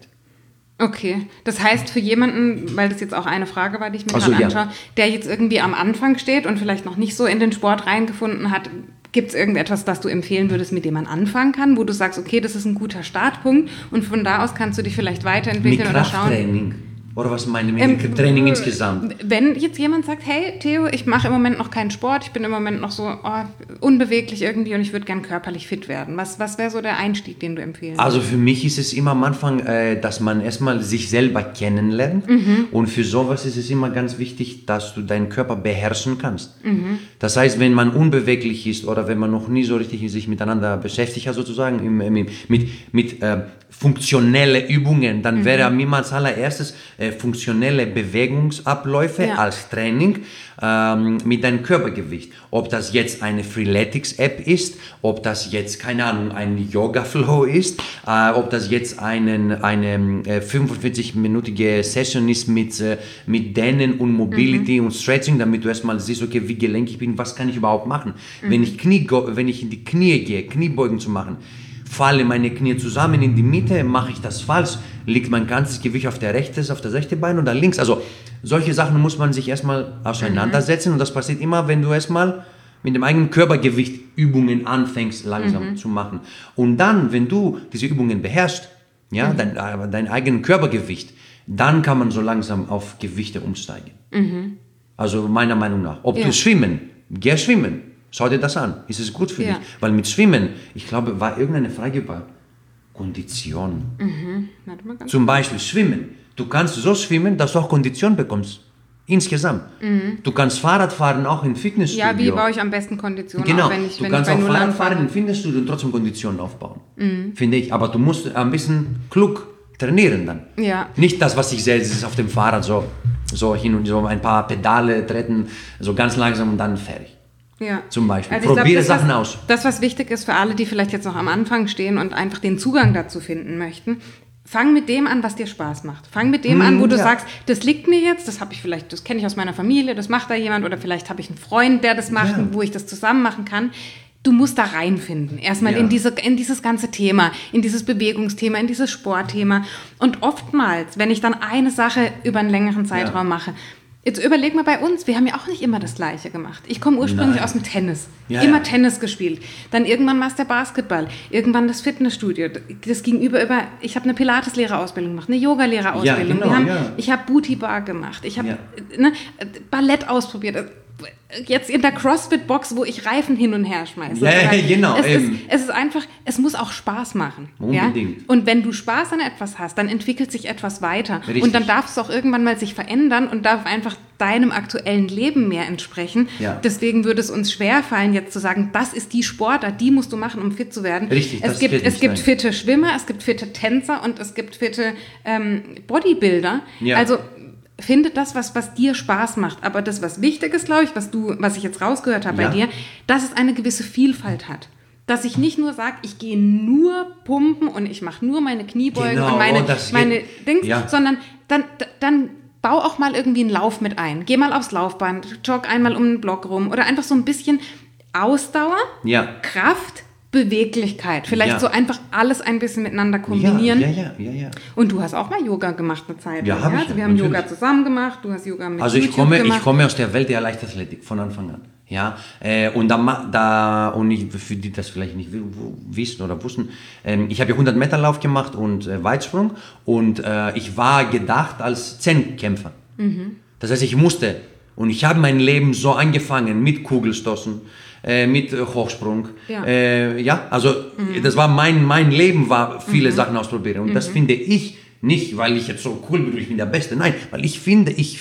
Okay, das heißt für jemanden, weil das jetzt auch eine Frage war, die ich mir also, gerade anschaue, ja. der jetzt irgendwie am Anfang steht und vielleicht noch nicht so in den Sport reingefunden hat, gibt es irgendetwas, das du empfehlen würdest, mit dem man anfangen kann, wo du sagst, okay, das ist ein guter Startpunkt und von da aus kannst du dich vielleicht weiterentwickeln mit oder schauen. Training. Oder was meine ich mit ähm, Training insgesamt? Wenn jetzt jemand sagt, hey Theo, ich mache im Moment noch keinen Sport, ich bin im Moment noch so oh, unbeweglich irgendwie und ich würde gern körperlich fit werden. Was, was wäre so der Einstieg, den du empfehlen Also für mich ist es immer am Anfang, äh, dass man erstmal sich selber kennenlernt mhm. und für sowas ist es immer ganz wichtig, dass du deinen Körper beherrschen kannst. Mhm. Das heißt, wenn man unbeweglich ist oder wenn man noch nie so richtig sich miteinander beschäftigt hat sozusagen, im, im, mit, mit äh, funktionelle Übungen, dann mhm. wäre mir als allererstes äh, funktionelle Bewegungsabläufe ja. als Training ähm, mit deinem Körpergewicht. Ob das jetzt eine Freeletics-App ist, ob das jetzt, keine Ahnung, ein Yoga-Flow ist, äh, ob das jetzt einen, eine äh, fünfundvierzig-minütige Session ist mit, äh, mit Dehnen und Mobility mhm. und Stretching, damit du erstmal siehst, okay, wie gelenkig bin, was kann ich überhaupt machen. Mhm. Wenn ich Knie, wenn ich in die Knie gehe, Kniebeugen zu machen, falle meine Knie zusammen in die Mitte, mache ich das falsch, liegt mein ganzes Gewicht auf der rechten, auf das rechte Bein oder links. Also solche Sachen muss man sich erstmal auseinandersetzen mhm. und das passiert immer, wenn du erstmal mit dem eigenen Körpergewicht Übungen anfängst langsam mhm. zu machen. Und dann, wenn du diese Übungen beherrschst, ja, mhm. dein, äh, dein eigenes Körpergewicht, dann kann man so langsam auf Gewichte umsteigen. Mhm. Also meiner Meinung nach. Ob ja. du schwimmen, geh schwimmen. Schau dir das an. Ist es gut für ja. dich? Weil mit Schwimmen, ich glaube, war irgendeine Frage über Kondition. Mhm. Warte mal ganz Zum Beispiel Schwimmen. Du kannst so schwimmen, dass du auch Kondition bekommst. Insgesamt. Mhm. Du kannst Fahrrad fahren, auch im Fitnessstudio. Ja, wie baue ich am besten Kondition genau. auf, wenn ich Du wenn kannst ich auch Fahrrad fahren im Fitnessstudio und trotzdem Konditionen aufbauen. Mhm. Finde ich. Aber du musst ein bisschen klug trainieren dann. Ja. Nicht das, was ich sehe, das ist auf dem Fahrrad so, so hin und so ein paar Pedale treten, so ganz langsam und dann fertig. Ja. Zum Beispiel. Also Probiere glaub, Sachen was, aus. Das, was wichtig ist für alle, die vielleicht jetzt noch am Anfang stehen und einfach den Zugang dazu finden möchten, fang mit dem an, was dir Spaß macht. Fang mit dem mm, an, wo du ja. sagst, das liegt mir jetzt, das habe ich vielleicht, das kenne ich aus meiner Familie, das macht da jemand oder vielleicht habe ich einen Freund, der das macht, ja. wo ich das zusammen machen kann. Du musst da reinfinden. Erstmal ja. in, diese, in dieses ganze Thema, in dieses Bewegungsthema, in dieses Sportthema. Und oftmals, wenn ich dann eine Sache über einen längeren Zeitraum ja. mache, jetzt überleg mal bei uns, wir haben ja auch nicht immer das Gleiche gemacht. Ich komme ursprünglich Nein. aus dem Tennis, ja, immer ja. Tennis gespielt. Dann irgendwann mal der Basketball, irgendwann das Fitnessstudio. Das ging über, über ich habe eine Pilates-Lehrerausbildung gemacht, eine Yoga-Lehrerausbildung. Ja, genau, wir haben, ja. Ich habe Booty-Bar gemacht, ich habe ja. ne, Ballett ausprobiert. Jetzt in der CrossFit-Box, wo ich Reifen hin und her schmeiße. Ja, ja, genau. Es ist, es ist einfach, es muss auch Spaß machen. Unbedingt. Ja? Und wenn du Spaß an etwas hast, dann entwickelt sich etwas weiter. Richtig. Und dann darf es auch irgendwann mal sich verändern und darf einfach deinem aktuellen Leben mehr entsprechen. Ja. Deswegen würde es uns schwerfallen, jetzt zu sagen, das ist die Sportart, die musst du machen, um fit zu werden. Richtig, es das gibt, es gibt sein. fitte Schwimmer, es gibt fitte Tänzer und es gibt fitte ähm, Bodybuilder. Ja. Also finde das, was, was dir Spaß macht. Aber das, was wichtig ist, glaube ich, was, du, was ich jetzt rausgehört habe ja. bei dir, dass es eine gewisse Vielfalt hat. Dass ich nicht nur sage, ich gehe nur pumpen und ich mache nur meine Kniebeugen genau, und meine, meine Dings, ja. sondern dann, dann bau auch mal irgendwie einen Lauf mit ein. Geh mal aufs Laufband, jogg einmal um den Block rum oder einfach so ein bisschen Ausdauer, ja. Kraft, Beweglichkeit. Vielleicht ja. so einfach alles ein bisschen miteinander kombinieren. Ja, ja, ja, ja, ja. Und du hast auch mal Yoga gemacht eine Zeit lang. Ja, ja? Ich, also wir haben natürlich. Yoga zusammen gemacht, du hast Yoga mit Also YouTube ich komme, gemacht. ich komme aus der Welt der Leichtathletik von Anfang an. Ja, äh, und da, da und ich, für die das vielleicht nicht wissen oder wussten, ähm, ich habe ja hundert Meter Lauf gemacht und äh, Weitsprung und äh, ich war gedacht als Zehnkämpfer. Mhm. Das heißt, ich musste und ich habe mein Leben so angefangen mit Kugelstoßen, äh, mit äh, Hochsprung. Ja, äh, ja also mhm. das war mein, mein Leben, war viele mhm. Sachen ausprobieren und mhm. das finde ich nicht, weil ich jetzt so cool bin, ich bin der Beste, nein, weil ich finde, ich,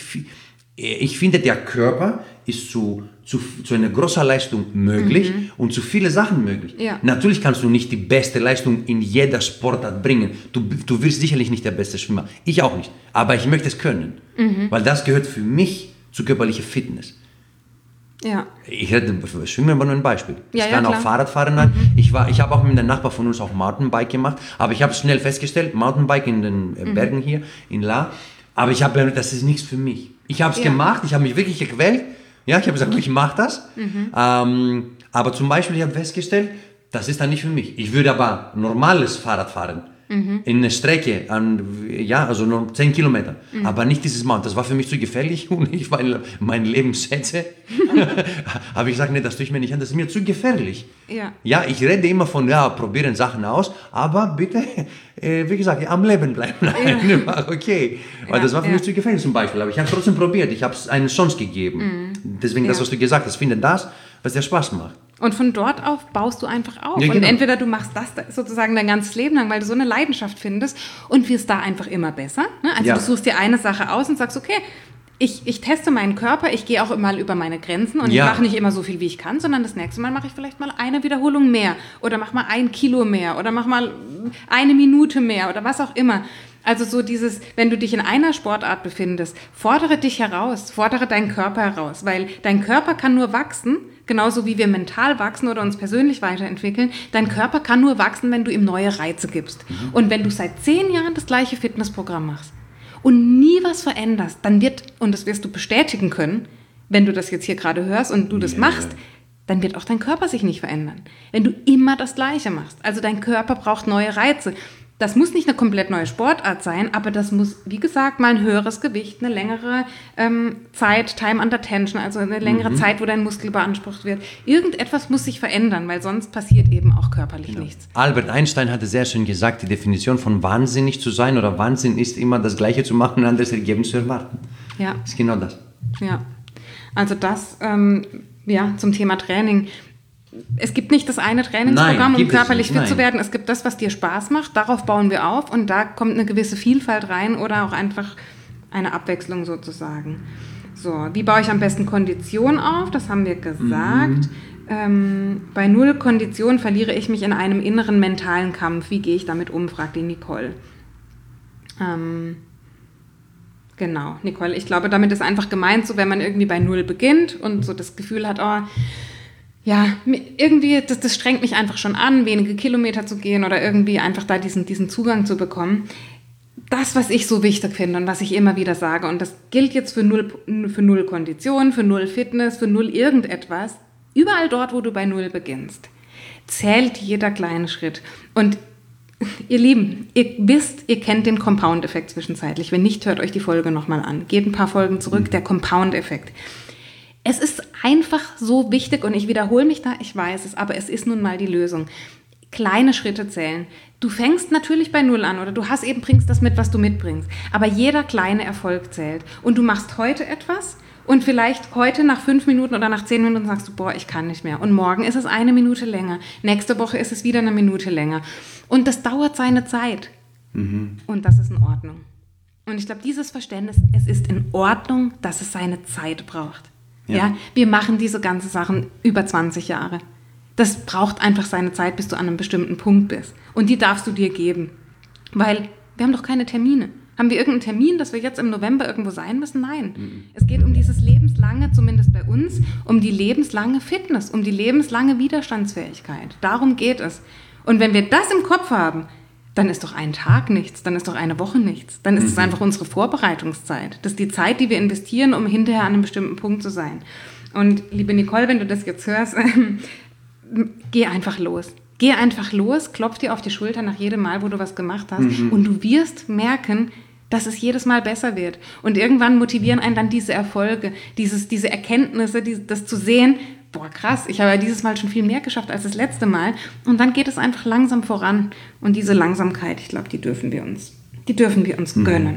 ich finde, der Körper ist zu, zu, zu einer großen Leistung möglich mhm. und zu vielen Sachen möglich. Ja. Natürlich kannst du nicht die beste Leistung in jeder Sportart bringen. Du, du wirst sicherlich nicht der beste Schwimmer. Ich auch nicht. Aber ich möchte es können. Mhm. Weil das gehört für mich zu körperlicher Fitness. Ja. Ich rede, Schwimmen war nur ein Beispiel. Ja, ich ja, kann klar. auch Fahrradfahren. Mhm. Ich, war, ich habe auch mit einem Nachbar von uns auch Mountainbike gemacht, aber ich habe schnell festgestellt, Mountainbike in den äh, Bergen mhm. hier, in La, aber ich habe, das ist nichts für mich. Ich habe es ja. gemacht, ich habe mich wirklich gequält, ja, ich habe gesagt, ich mache das, mhm. ähm, aber zum Beispiel, ich habe festgestellt, das ist dann nicht für mich. Ich würde aber normales Fahrrad fahren. Mhm. In eine Strecke, an, ja, also nur zehn Kilometer, mhm. aber nicht dieses Mount. Das war für mich zu gefährlich und ich mein, mein Leben schätze. Habe ich gesagt, nee, das tue ich mir nicht an, das ist mir zu gefährlich. Ja, ja ich rede immer von, ja, probieren Sachen aus, aber bitte, äh, wie gesagt, am Leben bleiben. Ja. Okay, weil ja, das war für ja. mich zu gefährlich zum Beispiel, aber ich habe es trotzdem probiert, ich habe es eine Chance gegeben. Mhm. Deswegen ja. das, was du gesagt hast, finde das, was dir Spaß macht. Und von dort auf baust du einfach auf. Ja, genau. Und entweder du machst das sozusagen dein ganzes Leben lang, weil du so eine Leidenschaft findest und wirst da einfach immer besser. Ne? Also ja. du suchst dir eine Sache aus und sagst, okay, ich, ich teste meinen Körper, ich gehe auch mal über meine Grenzen und ja. ich mache nicht immer so viel, wie ich kann, sondern das nächste Mal mache ich vielleicht mal eine Wiederholung mehr oder mach mal ein Kilo mehr oder mach mal eine Minute mehr oder was auch immer. Also so dieses, wenn du dich in einer Sportart befindest, fordere dich heraus, fordere deinen Körper heraus, weil dein Körper kann nur wachsen, genauso wie wir mental wachsen oder uns persönlich weiterentwickeln. Dein Körper kann nur wachsen, wenn du ihm neue Reize gibst. Mhm. Und wenn du seit zehn Jahren das gleiche Fitnessprogramm machst und nie was veränderst, dann wird, und das wirst du bestätigen können, wenn du das jetzt hier gerade hörst und du das yeah. machst, dann wird auch dein Körper sich nicht verändern. Wenn du immer das Gleiche machst. Also dein Körper braucht neue Reize. Das muss nicht eine komplett neue Sportart sein, aber das muss, wie gesagt, mal ein höheres Gewicht, eine längere ähm, Zeit, Time under Tension, also eine längere mhm. Zeit, wo dein Muskel beansprucht wird. Irgendetwas muss sich verändern, weil sonst passiert eben auch körperlich genau. nichts. Albert Einstein hatte sehr schön gesagt, die Definition von wahnsinnig zu sein oder Wahnsinn ist immer das Gleiche zu machen und ein anderes Ergebnis zu erwarten. Ja. Das ist genau das. Ja, also das ähm, ja, zum Thema Training. Es gibt nicht das eine Trainingsprogramm, Nein, um körperlich fit zu werden. Es gibt das, was dir Spaß macht. Darauf bauen wir auf und da kommt eine gewisse Vielfalt rein oder auch einfach eine Abwechslung sozusagen. So, wie baue ich am besten Kondition auf? Das haben wir gesagt. Mhm. Ähm, bei null Kondition verliere ich mich in einem inneren mentalen Kampf. Wie gehe ich damit um? Fragt die Nicole. Ähm, genau, Nicole. Ich glaube, damit ist einfach gemeint, so wenn man irgendwie bei null beginnt und so das Gefühl hat, oh, ja, irgendwie, das, das strengt mich einfach schon an, wenige Kilometer zu gehen oder irgendwie einfach da diesen, diesen Zugang zu bekommen. Das, was ich so wichtig finde und was ich immer wieder sage, und das gilt jetzt für null, für null Kondition, für null Fitness, für null irgendetwas, überall dort, wo du bei null beginnst, zählt jeder kleine Schritt. Und ihr Lieben, ihr wisst, ihr kennt den Compound-Effekt zwischenzeitlich. Wenn nicht, hört euch die Folge nochmal an. Geht ein paar Folgen zurück, der Compound-Effekt. Es ist einfach so wichtig und ich wiederhole mich da, ich weiß es, aber es ist nun mal die Lösung. Kleine Schritte zählen. Du fängst natürlich bei Null an oder du hast eben, bringst das mit, was du mitbringst. Aber jeder kleine Erfolg zählt. Und du machst heute etwas und vielleicht heute nach fünf Minuten oder nach zehn Minuten sagst du, boah, ich kann nicht mehr. Und morgen ist es eine Minute länger. Nächste Woche ist es wieder eine Minute länger. Und das dauert seine Zeit. Mhm. Und das ist in Ordnung. Und ich glaube, dieses Verständnis, es ist in Ordnung, dass es seine Zeit braucht. Ja. Ja, wir machen diese ganzen Sachen über zwanzig Jahre. Das braucht einfach seine Zeit, bis du an einem bestimmten Punkt bist. Und die darfst du dir geben. Weil wir haben doch keine Termine. Haben wir irgendeinen Termin, dass wir jetzt im November irgendwo sein müssen? Nein. Mhm. Es geht um dieses lebenslange, zumindest bei uns, um die lebenslange Fitness, um die lebenslange Widerstandsfähigkeit. Darum geht es. Und wenn wir das im Kopf haben, dann ist doch ein Tag nichts, dann ist doch eine Woche nichts. Dann ist es mhm. einfach unsere Vorbereitungszeit. Das ist die Zeit, die wir investieren, um hinterher an einem bestimmten Punkt zu sein. Und liebe Nicole, wenn du das jetzt hörst, geh einfach los. Geh einfach los, klopf dir auf die Schulter nach jedem Mal, wo du was gemacht hast. Mhm. Und du wirst merken, dass es jedes Mal besser wird. Und irgendwann motivieren einen dann diese Erfolge, dieses, diese Erkenntnisse, die, das zu sehen, boah, krass, ich habe ja dieses Mal schon viel mehr geschafft als das letzte Mal. Und dann geht es einfach langsam voran. Und diese Langsamkeit, ich glaube, die dürfen wir uns, die dürfen wir uns mhm. gönnen.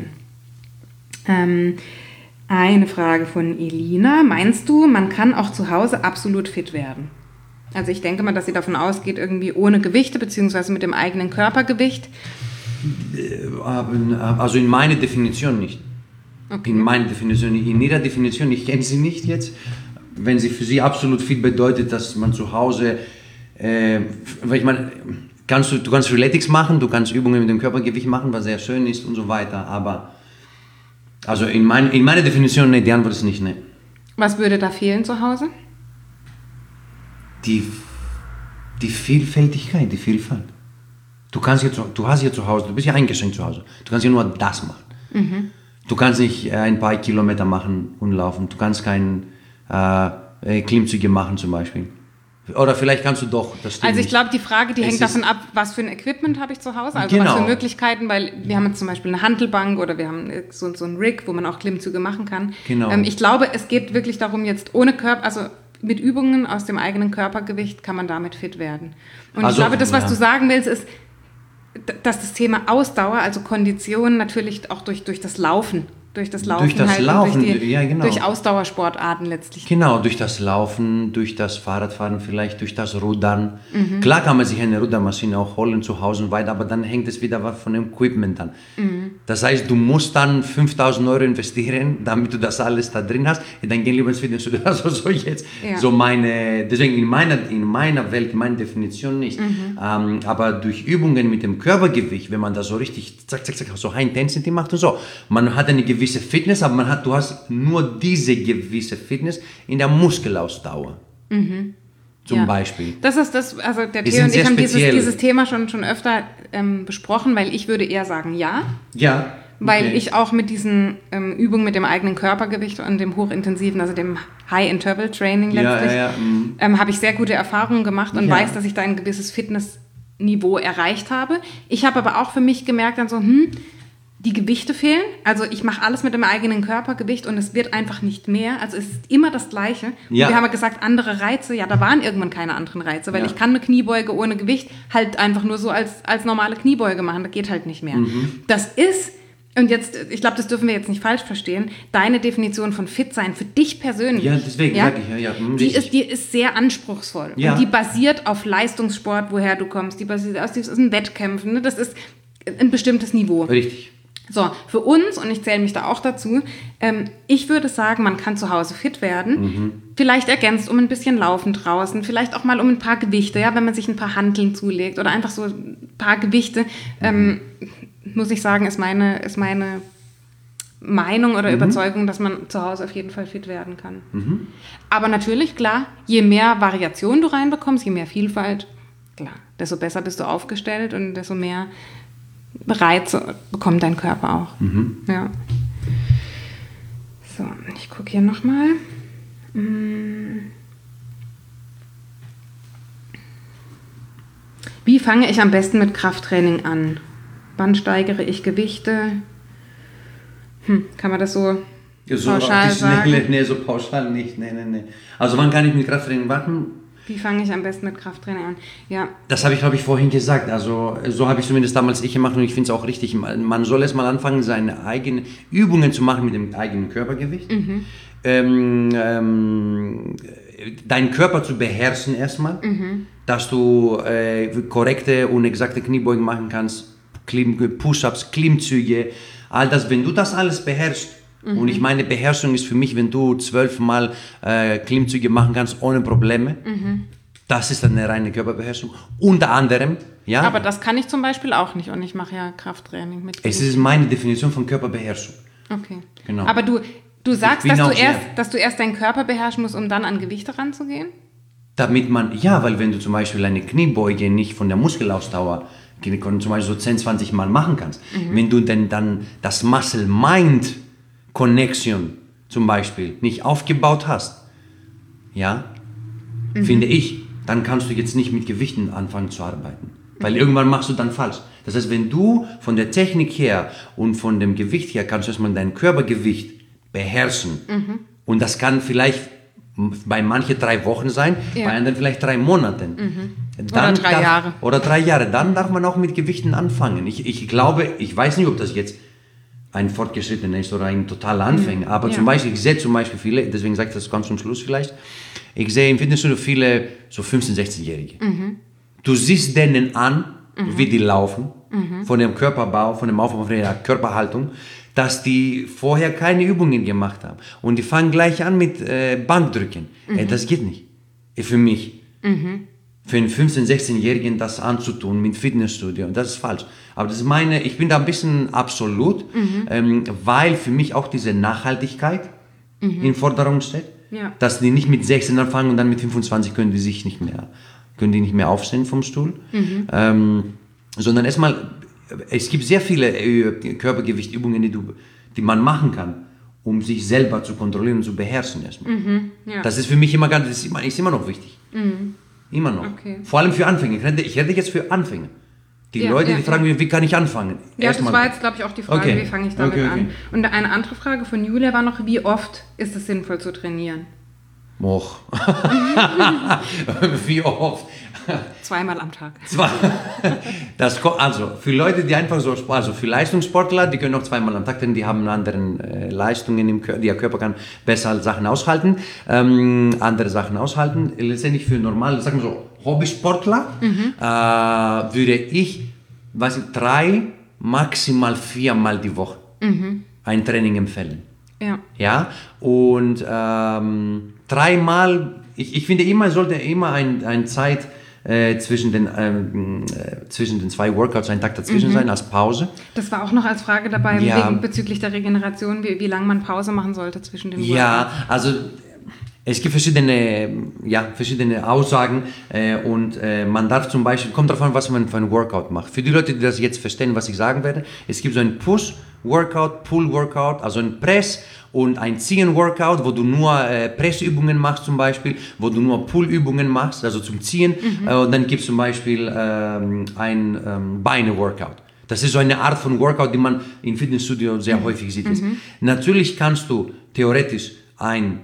Ähm, eine Frage von Elina. Meinst du, man kann auch zu Hause absolut fit werden? Also ich denke mal, dass sie davon ausgeht, irgendwie ohne Gewichte, beziehungsweise mit dem eigenen Körpergewicht. Also in meiner Definition nicht. Okay. In meiner Definition, in ihrer Definition, ich kenne sie nicht jetzt. Wenn sie für sie absolut fit bedeutet, dass man zu Hause, äh, weil ich meine, kannst du, du kannst Freeletics machen, du kannst Übungen mit dem Körpergewicht machen, was sehr schön ist und so weiter, aber also in, mein, in meiner Definition, ne, die Antwort ist nicht, ne. Was würde da fehlen zu Hause? Die, die Vielfältigkeit, die Vielfalt. Du kannst ja zu, du hast ja zu Hause, du bist ja eingeschränkt zu Hause. Du kannst ja nur das machen. Mhm. Du kannst nicht ein paar Kilometer machen und laufen. Du kannst keine äh, Klimmzüge machen zum Beispiel. Oder vielleicht kannst du doch. Das also ich nicht. glaube, die Frage, die es hängt davon ab, was für ein Equipment habe ich zu Hause, also genau. was für Möglichkeiten, weil wir haben jetzt zum Beispiel eine Hantelbank oder wir haben so, so einen Rig, wo man auch Klimmzüge machen kann. Genau. Ähm, ich glaube, es geht wirklich darum, jetzt ohne Körper, also mit Übungen aus dem eigenen Körpergewicht kann man damit fit werden. Und also, ich glaube, das, was ja. du sagen willst, ist, dass das Thema Ausdauer, also Kondition, natürlich auch durch, durch das Laufen, durch das Laufen, durch das halt Laufen, durch, die, ja, genau. durch Ausdauersportarten letztlich. Genau, durch das Laufen, durch das Fahrradfahren, vielleicht durch das Rudern. Mhm. Klar kann man sich eine Rudermaschine auch holen zu Hause und weiter, aber dann hängt es wieder von dem Equipment an. Mhm. Das heißt, du musst dann fünftausend Euro investieren, damit du das alles da drin hast. Dann gehen lieber ins Fitnessstudio. Also so jetzt, ja. so meine, deswegen in meiner, in meiner Welt, in meiner Definition nicht. Mhm. Ähm, aber durch Übungen mit dem Körpergewicht, wenn man das so richtig, zack, zack, zack, so High Intensity macht und so, man hat eine gewisse Fitness, aber man hat, du hast nur diese gewisse Fitness in der Muskelausdauer. Mhm. Zum ja. Beispiel. Das ist das, also der Theo und ich haben dieses, dieses Thema schon, schon öfter ähm, besprochen, weil ich würde eher sagen ja. Ja. Okay. Weil ich auch mit diesen ähm, Übungen mit dem eigenen Körpergewicht und dem hochintensiven, also dem High-Interval-Training letztlich, ja, ja, ja. Mhm. ähm, habe ich sehr gute Erfahrungen gemacht und ja. weiß, dass ich da ein gewisses Fitnessniveau erreicht habe. Ich habe aber auch für mich gemerkt, dann so, hm, die Gewichte fehlen, also ich mache alles mit dem eigenen Körpergewicht und es wird einfach nicht mehr, also es ist immer das Gleiche. Ja. Und wir haben ja gesagt, andere Reize, ja, da waren irgendwann keine anderen Reize, weil ja. ich kann eine Kniebeuge ohne Gewicht halt einfach nur so als, als normale Kniebeuge machen, das geht halt nicht mehr. Mhm. Das ist, und jetzt, ich glaube, das dürfen wir jetzt nicht falsch verstehen, deine Definition von fit sein, für dich persönlich. Ja, deswegen ja, sage ich, ja, ja. Mh, die, ist, die ist sehr anspruchsvoll. Ja. Und die basiert auf Leistungssport, woher du kommst, die basiert aus diesen Wettkämpfen, ne? Das ist ein bestimmtes Niveau. Richtig. So, für uns, und ich zähle mich da auch dazu, ähm, ich würde sagen, man kann zu Hause fit werden, mhm. vielleicht ergänzt um ein bisschen Laufen draußen, vielleicht auch mal um ein paar Gewichte, ja, wenn man sich ein paar Hanteln zulegt oder einfach so ein paar Gewichte, ähm, muss ich sagen, ist meine, ist meine Meinung oder mhm. Überzeugung, dass man zu Hause auf jeden Fall fit werden kann. Mhm. Aber natürlich, klar, je mehr Variation du reinbekommst, je mehr Vielfalt, klar, desto besser bist du aufgestellt und desto mehr Reize bekommt dein Körper auch. Mhm. Ja. So, ich gucke hier nochmal. Wie fange ich am besten mit Krafttraining an? Wann steigere ich Gewichte? Hm, kann man das so, ja, so pauschal sagen? Nee, nee, so pauschal nicht. Nee, nee, nee. Also wann kann ich mit Krafttraining warten? Wie fange ich am besten mit Krafttraining an? Ja. Das habe ich, glaube ich, vorhin gesagt. Also so habe ich zumindest damals ich gemacht und ich finde es auch richtig. Man soll erst mal anfangen, seine eigenen Übungen zu machen mit dem eigenen Körpergewicht. Mhm. Ähm, ähm, deinen Körper zu beherrschen erstmal, mhm. dass du äh, korrekte und exakte Kniebeugen machen kannst, Push-Ups, Klimmzüge, all das. Wenn du das alles beherrschst, mhm. und ich meine, Beherrschung ist für mich, wenn du zwölfmal äh, Klimmzüge machen kannst ohne Probleme. Mhm. Das ist eine reine Körperbeherrschung. Unter anderem, ja. Aber das kann ich zum Beispiel auch nicht und ich mache ja Krafttraining mit. Es ist meine Definition von Körperbeherrschung. Okay. Genau. Aber du, du sagst, dass du, erst, dass du erst deinen Körper beherrschen musst, um dann an Gewichte ranzugehen? Damit man, ja, weil wenn du zum Beispiel eine Kniebeuge nicht von der Muskelausdauer zum Beispiel so zehn, zwanzig Mal machen kannst, mhm. wenn du denn dann das Muscle-Mind Connection zum Beispiel nicht aufgebaut hast, ja, mhm. finde ich, dann kannst du jetzt nicht mit Gewichten anfangen zu arbeiten, weil mhm. irgendwann machst du dann falsch. Das heißt, wenn du von der Technik her und von dem Gewicht her kannst du erstmal dein Körpergewicht beherrschen mhm. und das kann vielleicht bei manchen drei Wochen sein, ja. bei anderen vielleicht drei Monaten. Mhm. Dann oder drei darf, Jahre. Oder drei Jahre. Dann darf man auch mit Gewichten anfangen. Ich, ich glaube, ich weiß nicht, ob das jetzt ein Fortgeschrittener ist oder ein totaler Anfänger. Aber ja. zum Beispiel, ich sehe zum Beispiel viele, deswegen sage ich das ganz zum Schluss vielleicht, ich sehe im Fitnessstudio viele so fünfzehn-, sechzehn-Jährige. Mhm. Du siehst denen an, mhm. wie die laufen, mhm. von dem Körperbau, von dem Aufbau, von der Körperhaltung, dass die vorher keine Übungen gemacht haben. Und die fangen gleich an mit äh, Bankdrücken. Mhm. Äh, das geht nicht. Äh, für mich. Mhm. Für einen fünfzehn-, sechzehn-Jährigen das anzutun mit Fitnessstudio. Und das ist falsch. Aber das ist meine, ich bin da ein bisschen absolut, mhm. ähm, weil für mich auch diese Nachhaltigkeit mhm. in Forderung steht. Ja. Dass die nicht mit sechzehn anfangen und dann mit fünfundzwanzig können die sich nicht mehr, können die nicht mehr aufstehen vom Stuhl. Mhm. Ähm, sondern erstmal, es gibt sehr viele äh, Körpergewichtübungen, die, du, die man machen kann, um sich selber zu kontrollieren und zu beherrschen erstmal. Mhm, ja. Das ist für mich immer ganz, das ist immer, ist immer noch wichtig. Mhm. Immer noch. Okay. Vor allem für Anfänger. Ich rede, ich rede jetzt für Anfänger. Die ja, Leute, ja, die fragen mich, wie kann ich anfangen? Ja, Erst das war jetzt, glaube ich, auch die Frage, okay. wie fange ich damit okay, okay. an? Und eine andere Frage von Julia war noch, wie oft ist es sinnvoll zu trainieren? Och. Wie oft? Zweimal am Tag. Zwei. Das, also für Leute, die einfach so, also für Leistungssportler, die können auch zweimal am Tag, denn die haben andere äh, Leistungen im Körper, der Körper kann besser Sachen aushalten, ähm, andere Sachen aushalten. Letztendlich für normale, sagen wir so, Hobbysportler mhm. äh, würde ich, weiß ich, drei, maximal viermal die Woche mhm. ein Training empfehlen. Ja. Ja, und ähm, dreimal, ich, ich finde immer, sollte immer ein, ein Zeit äh, zwischen, den, ähm, äh, zwischen den zwei Workouts, ein Tag dazwischen mhm. sein, als Pause. Das war auch noch als Frage dabei, ja. wegen, bezüglich der Regeneration, wie, wie lange man Pause machen sollte zwischen den Workouts. Ja, also es gibt verschiedene, ja, verschiedene Aussagen äh, und äh, man darf zum Beispiel, kommt darauf an, was man für ein Workout macht. Für die Leute, die das jetzt verstehen, was ich sagen werde, es gibt so ein Push-Workout, Pull-Workout, also ein Press- und ein Ziehen-Workout, wo du nur äh, Pressübungen machst zum Beispiel, wo du nur Pull-Übungen machst, also zum Ziehen. Mhm. Äh, und dann gibt es zum Beispiel ähm, ein ähm, Beine-Workout. Das ist so eine Art von Workout, die man im Fitnessstudio sehr mhm. häufig sieht. Mhm. Natürlich kannst du theoretisch ein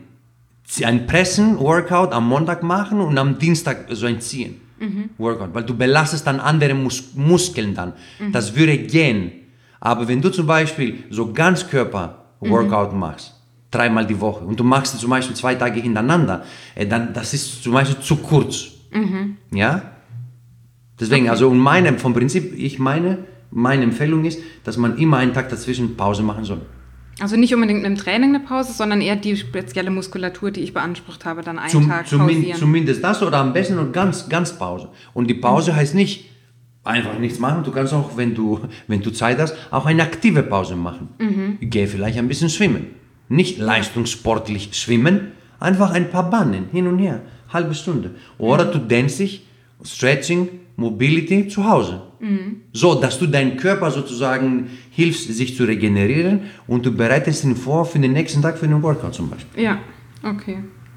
ein Pressen-Workout am Montag machen und am Dienstag so ein Ziehen-Workout, mhm. weil du belastest dann andere Mus- Muskeln dann. Mhm. Das würde gehen. Aber wenn du zum Beispiel so Ganzkörper-Workout mhm. machst, dreimal die Woche, und du machst es zum Beispiel zwei Tage hintereinander, äh, dann das ist zum Beispiel zu kurz. Mhm. Ja? Deswegen, okay. also und meine, vom Prinzip, ich meine, meine Empfehlung ist, dass man immer einen Tag dazwischen Pause machen soll. Also nicht unbedingt im Training eine Pause, sondern eher die spezielle Muskulatur, die ich beansprucht habe, dann einen Zum, Tag zumin- pausieren. Zumindest das oder am besten noch ganz, ganz Pause. Und die Pause mhm. heißt nicht einfach nichts machen. Du kannst auch, wenn du, wenn du Zeit hast, auch eine aktive Pause machen. Mhm. Geh vielleicht ein bisschen schwimmen. Nicht leistungssportlich schwimmen, einfach ein paar Bahnen hin und her, halbe Stunde. Oder mhm. du dehnst dich, Stretching, Mobility zu Hause. Mhm. So, dass du deinen Körper sozusagen hilfst, sich zu regenerieren und du bereitest ihn vor für den nächsten Tag für den Workout zum Beispiel. Ja, okay.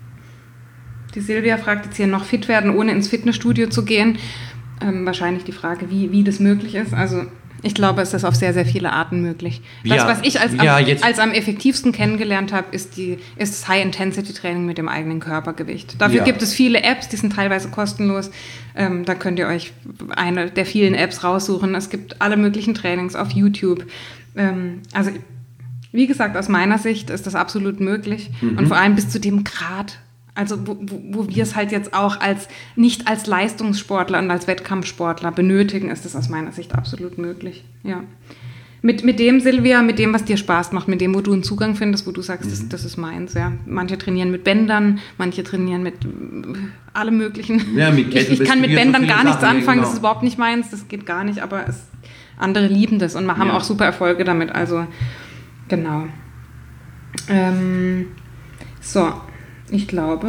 Die Silvia fragt jetzt hier noch, fit werden, ohne ins Fitnessstudio zu gehen. Ähm, wahrscheinlich die Frage, wie, wie das möglich ist. Also ich glaube, es ist auf sehr, sehr viele Arten möglich. Das, ja, was ich als, ja, am, als am effektivsten kennengelernt habe, ist, die, ist das High-Intensity-Training mit dem eigenen Körpergewicht. Dafür ja. gibt es viele Apps, die sind teilweise kostenlos. Ähm, da könnt ihr euch eine der vielen Apps raussuchen. Es gibt alle möglichen Trainings auf YouTube. Ähm, also wie gesagt, aus meiner Sicht ist das absolut möglich. Mhm. Und vor allem bis zu dem Grad, also wo, wo, wo wir es halt jetzt auch als nicht als Leistungssportler und als Wettkampfsportler benötigen, ist das aus meiner Sicht absolut möglich. Ja. Mit, mit dem, Silvia, mit dem, was dir Spaß macht, mit dem, wo du einen Zugang findest, wo du sagst, mhm. das, das ist meins. Ja. Manche trainieren mit Bändern, manche trainieren mit allem Möglichen. Ja, mit ich, ich kann mit Bändern gar nichts Sachen, anfangen, genau. Das ist überhaupt nicht meins, das geht gar nicht, aber es, andere lieben das und haben ja. auch super Erfolge damit. Also, genau. Ähm, so. Ich glaube,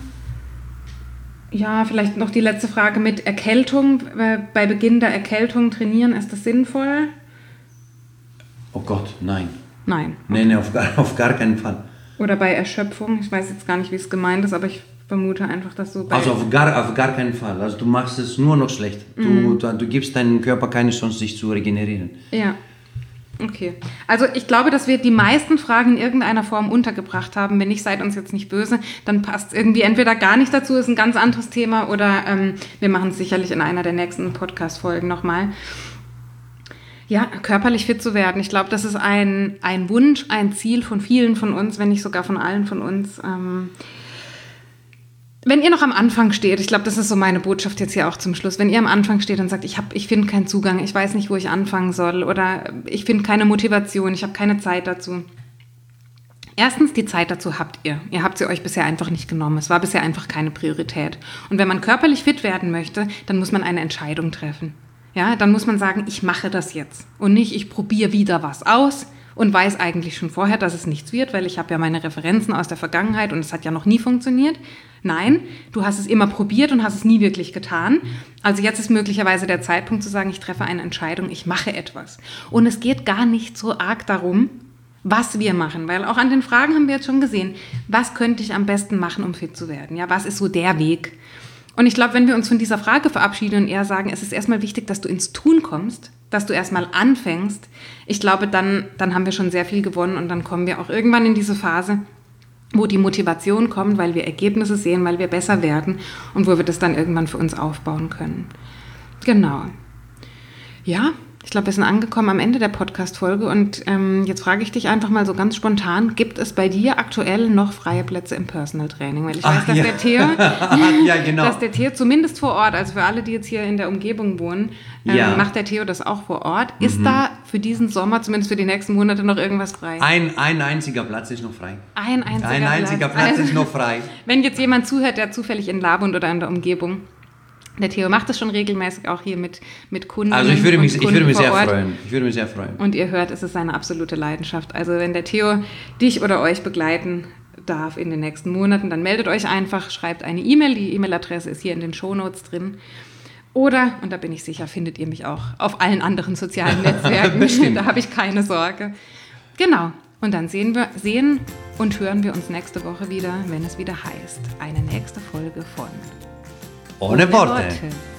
ja, vielleicht noch die letzte Frage mit Erkältung. Bei Beginn der Erkältung trainieren, ist das sinnvoll? Oh Gott, nein. Nein. Okay. Nein, nee, auf gar, auf gar keinen Fall. Oder bei Erschöpfung, ich weiß jetzt gar nicht, wie es gemeint ist, aber ich vermute einfach, dass so bei... Also auf gar, auf gar keinen Fall. Also du machst es nur noch schlecht. Du, mm. du, du gibst deinem Körper keine Chance, sich zu regenerieren. Ja. Okay, also ich glaube, dass wir die meisten Fragen in irgendeiner Form untergebracht haben. Wenn nicht, seid uns jetzt nicht böse, dann passt irgendwie entweder gar nicht dazu, ist ein ganz anderes Thema, oder ähm, wir machen es sicherlich in einer der nächsten Podcast-Folgen nochmal. Ja, körperlich fit zu werden. Ich glaube, das ist ein, ein Wunsch, ein Ziel von vielen von uns, wenn nicht sogar von allen von uns. Ähm, Wenn ihr noch am Anfang steht, ich glaube, das ist so meine Botschaft jetzt hier auch zum Schluss, wenn ihr am Anfang steht und sagt, ich, hab, ich finde keinen Zugang, ich weiß nicht, wo ich anfangen soll, oder ich finde keine Motivation, ich habe keine Zeit dazu. Erstens, die Zeit dazu habt ihr. Ihr habt sie euch bisher einfach nicht genommen. Es war bisher einfach keine Priorität. Und wenn man körperlich fit werden möchte, dann muss man eine Entscheidung treffen. Ja, dann muss man sagen, ich mache das jetzt. Und nicht, ich probiere wieder was aus und weiß eigentlich schon vorher, dass es nichts wird, weil ich habe ja meine Referenzen aus der Vergangenheit und es hat ja noch nie funktioniert. Nein, du hast es immer probiert und hast es nie wirklich getan. Also jetzt ist möglicherweise der Zeitpunkt zu sagen, ich treffe eine Entscheidung, ich mache etwas. Und es geht gar nicht so arg darum, was wir machen, weil auch an den Fragen haben wir jetzt schon gesehen, was könnte ich am besten machen, um fit zu werden? Ja, was ist so der Weg? Und ich glaube, wenn wir uns von dieser Frage verabschieden und eher sagen, es ist erstmal wichtig, dass du ins Tun kommst, dass du erstmal anfängst, ich glaube, dann, dann haben wir schon sehr viel gewonnen und dann kommen wir auch irgendwann in diese Phase, wo die Motivation kommt, weil wir Ergebnisse sehen, weil wir besser werden und wo wir das dann irgendwann für uns aufbauen können. Genau. Ja, ich glaube, wir sind angekommen am Ende der Podcast-Folge und ähm, jetzt frage ich dich einfach mal so ganz spontan, gibt es bei dir aktuell noch freie Plätze im Personal Training? Weil ich weiß, Ach, dass, ja. der Theo, Ja, genau. dass der Theo zumindest vor Ort, also für alle, die jetzt hier in der Umgebung wohnen, ähm, Ja. macht der Theo das auch vor Ort. Ist mhm. da für diesen Sommer, zumindest für die nächsten Monate, noch irgendwas frei? Ein, ein einziger Platz ist noch frei. Ein einziger, Ein einziger Platz, Platz also, ist noch frei. Wenn jetzt jemand zuhört, der zufällig in Labund oder in der Umgebung, der Theo macht das schon regelmäßig auch hier mit, mit Kunden. Also ich würde mich, und ich würde mich vor sehr Ort. freuen. Ich würde mich sehr freuen. Und ihr hört, es ist seine absolute Leidenschaft. Also wenn der Theo dich oder euch begleiten darf in den nächsten Monaten, dann meldet euch einfach, schreibt eine E-Mail. Die E-Mail-Adresse ist hier in den Shownotes drin. Oder, und da bin ich sicher, findet ihr mich auch auf allen anderen sozialen Netzwerken. Da habe ich keine Sorge. Genau. Und dann sehen wir, sehen und hören wir uns nächste Woche wieder, wenn es wieder heißt, eine nächste Folge von Ohne Worte.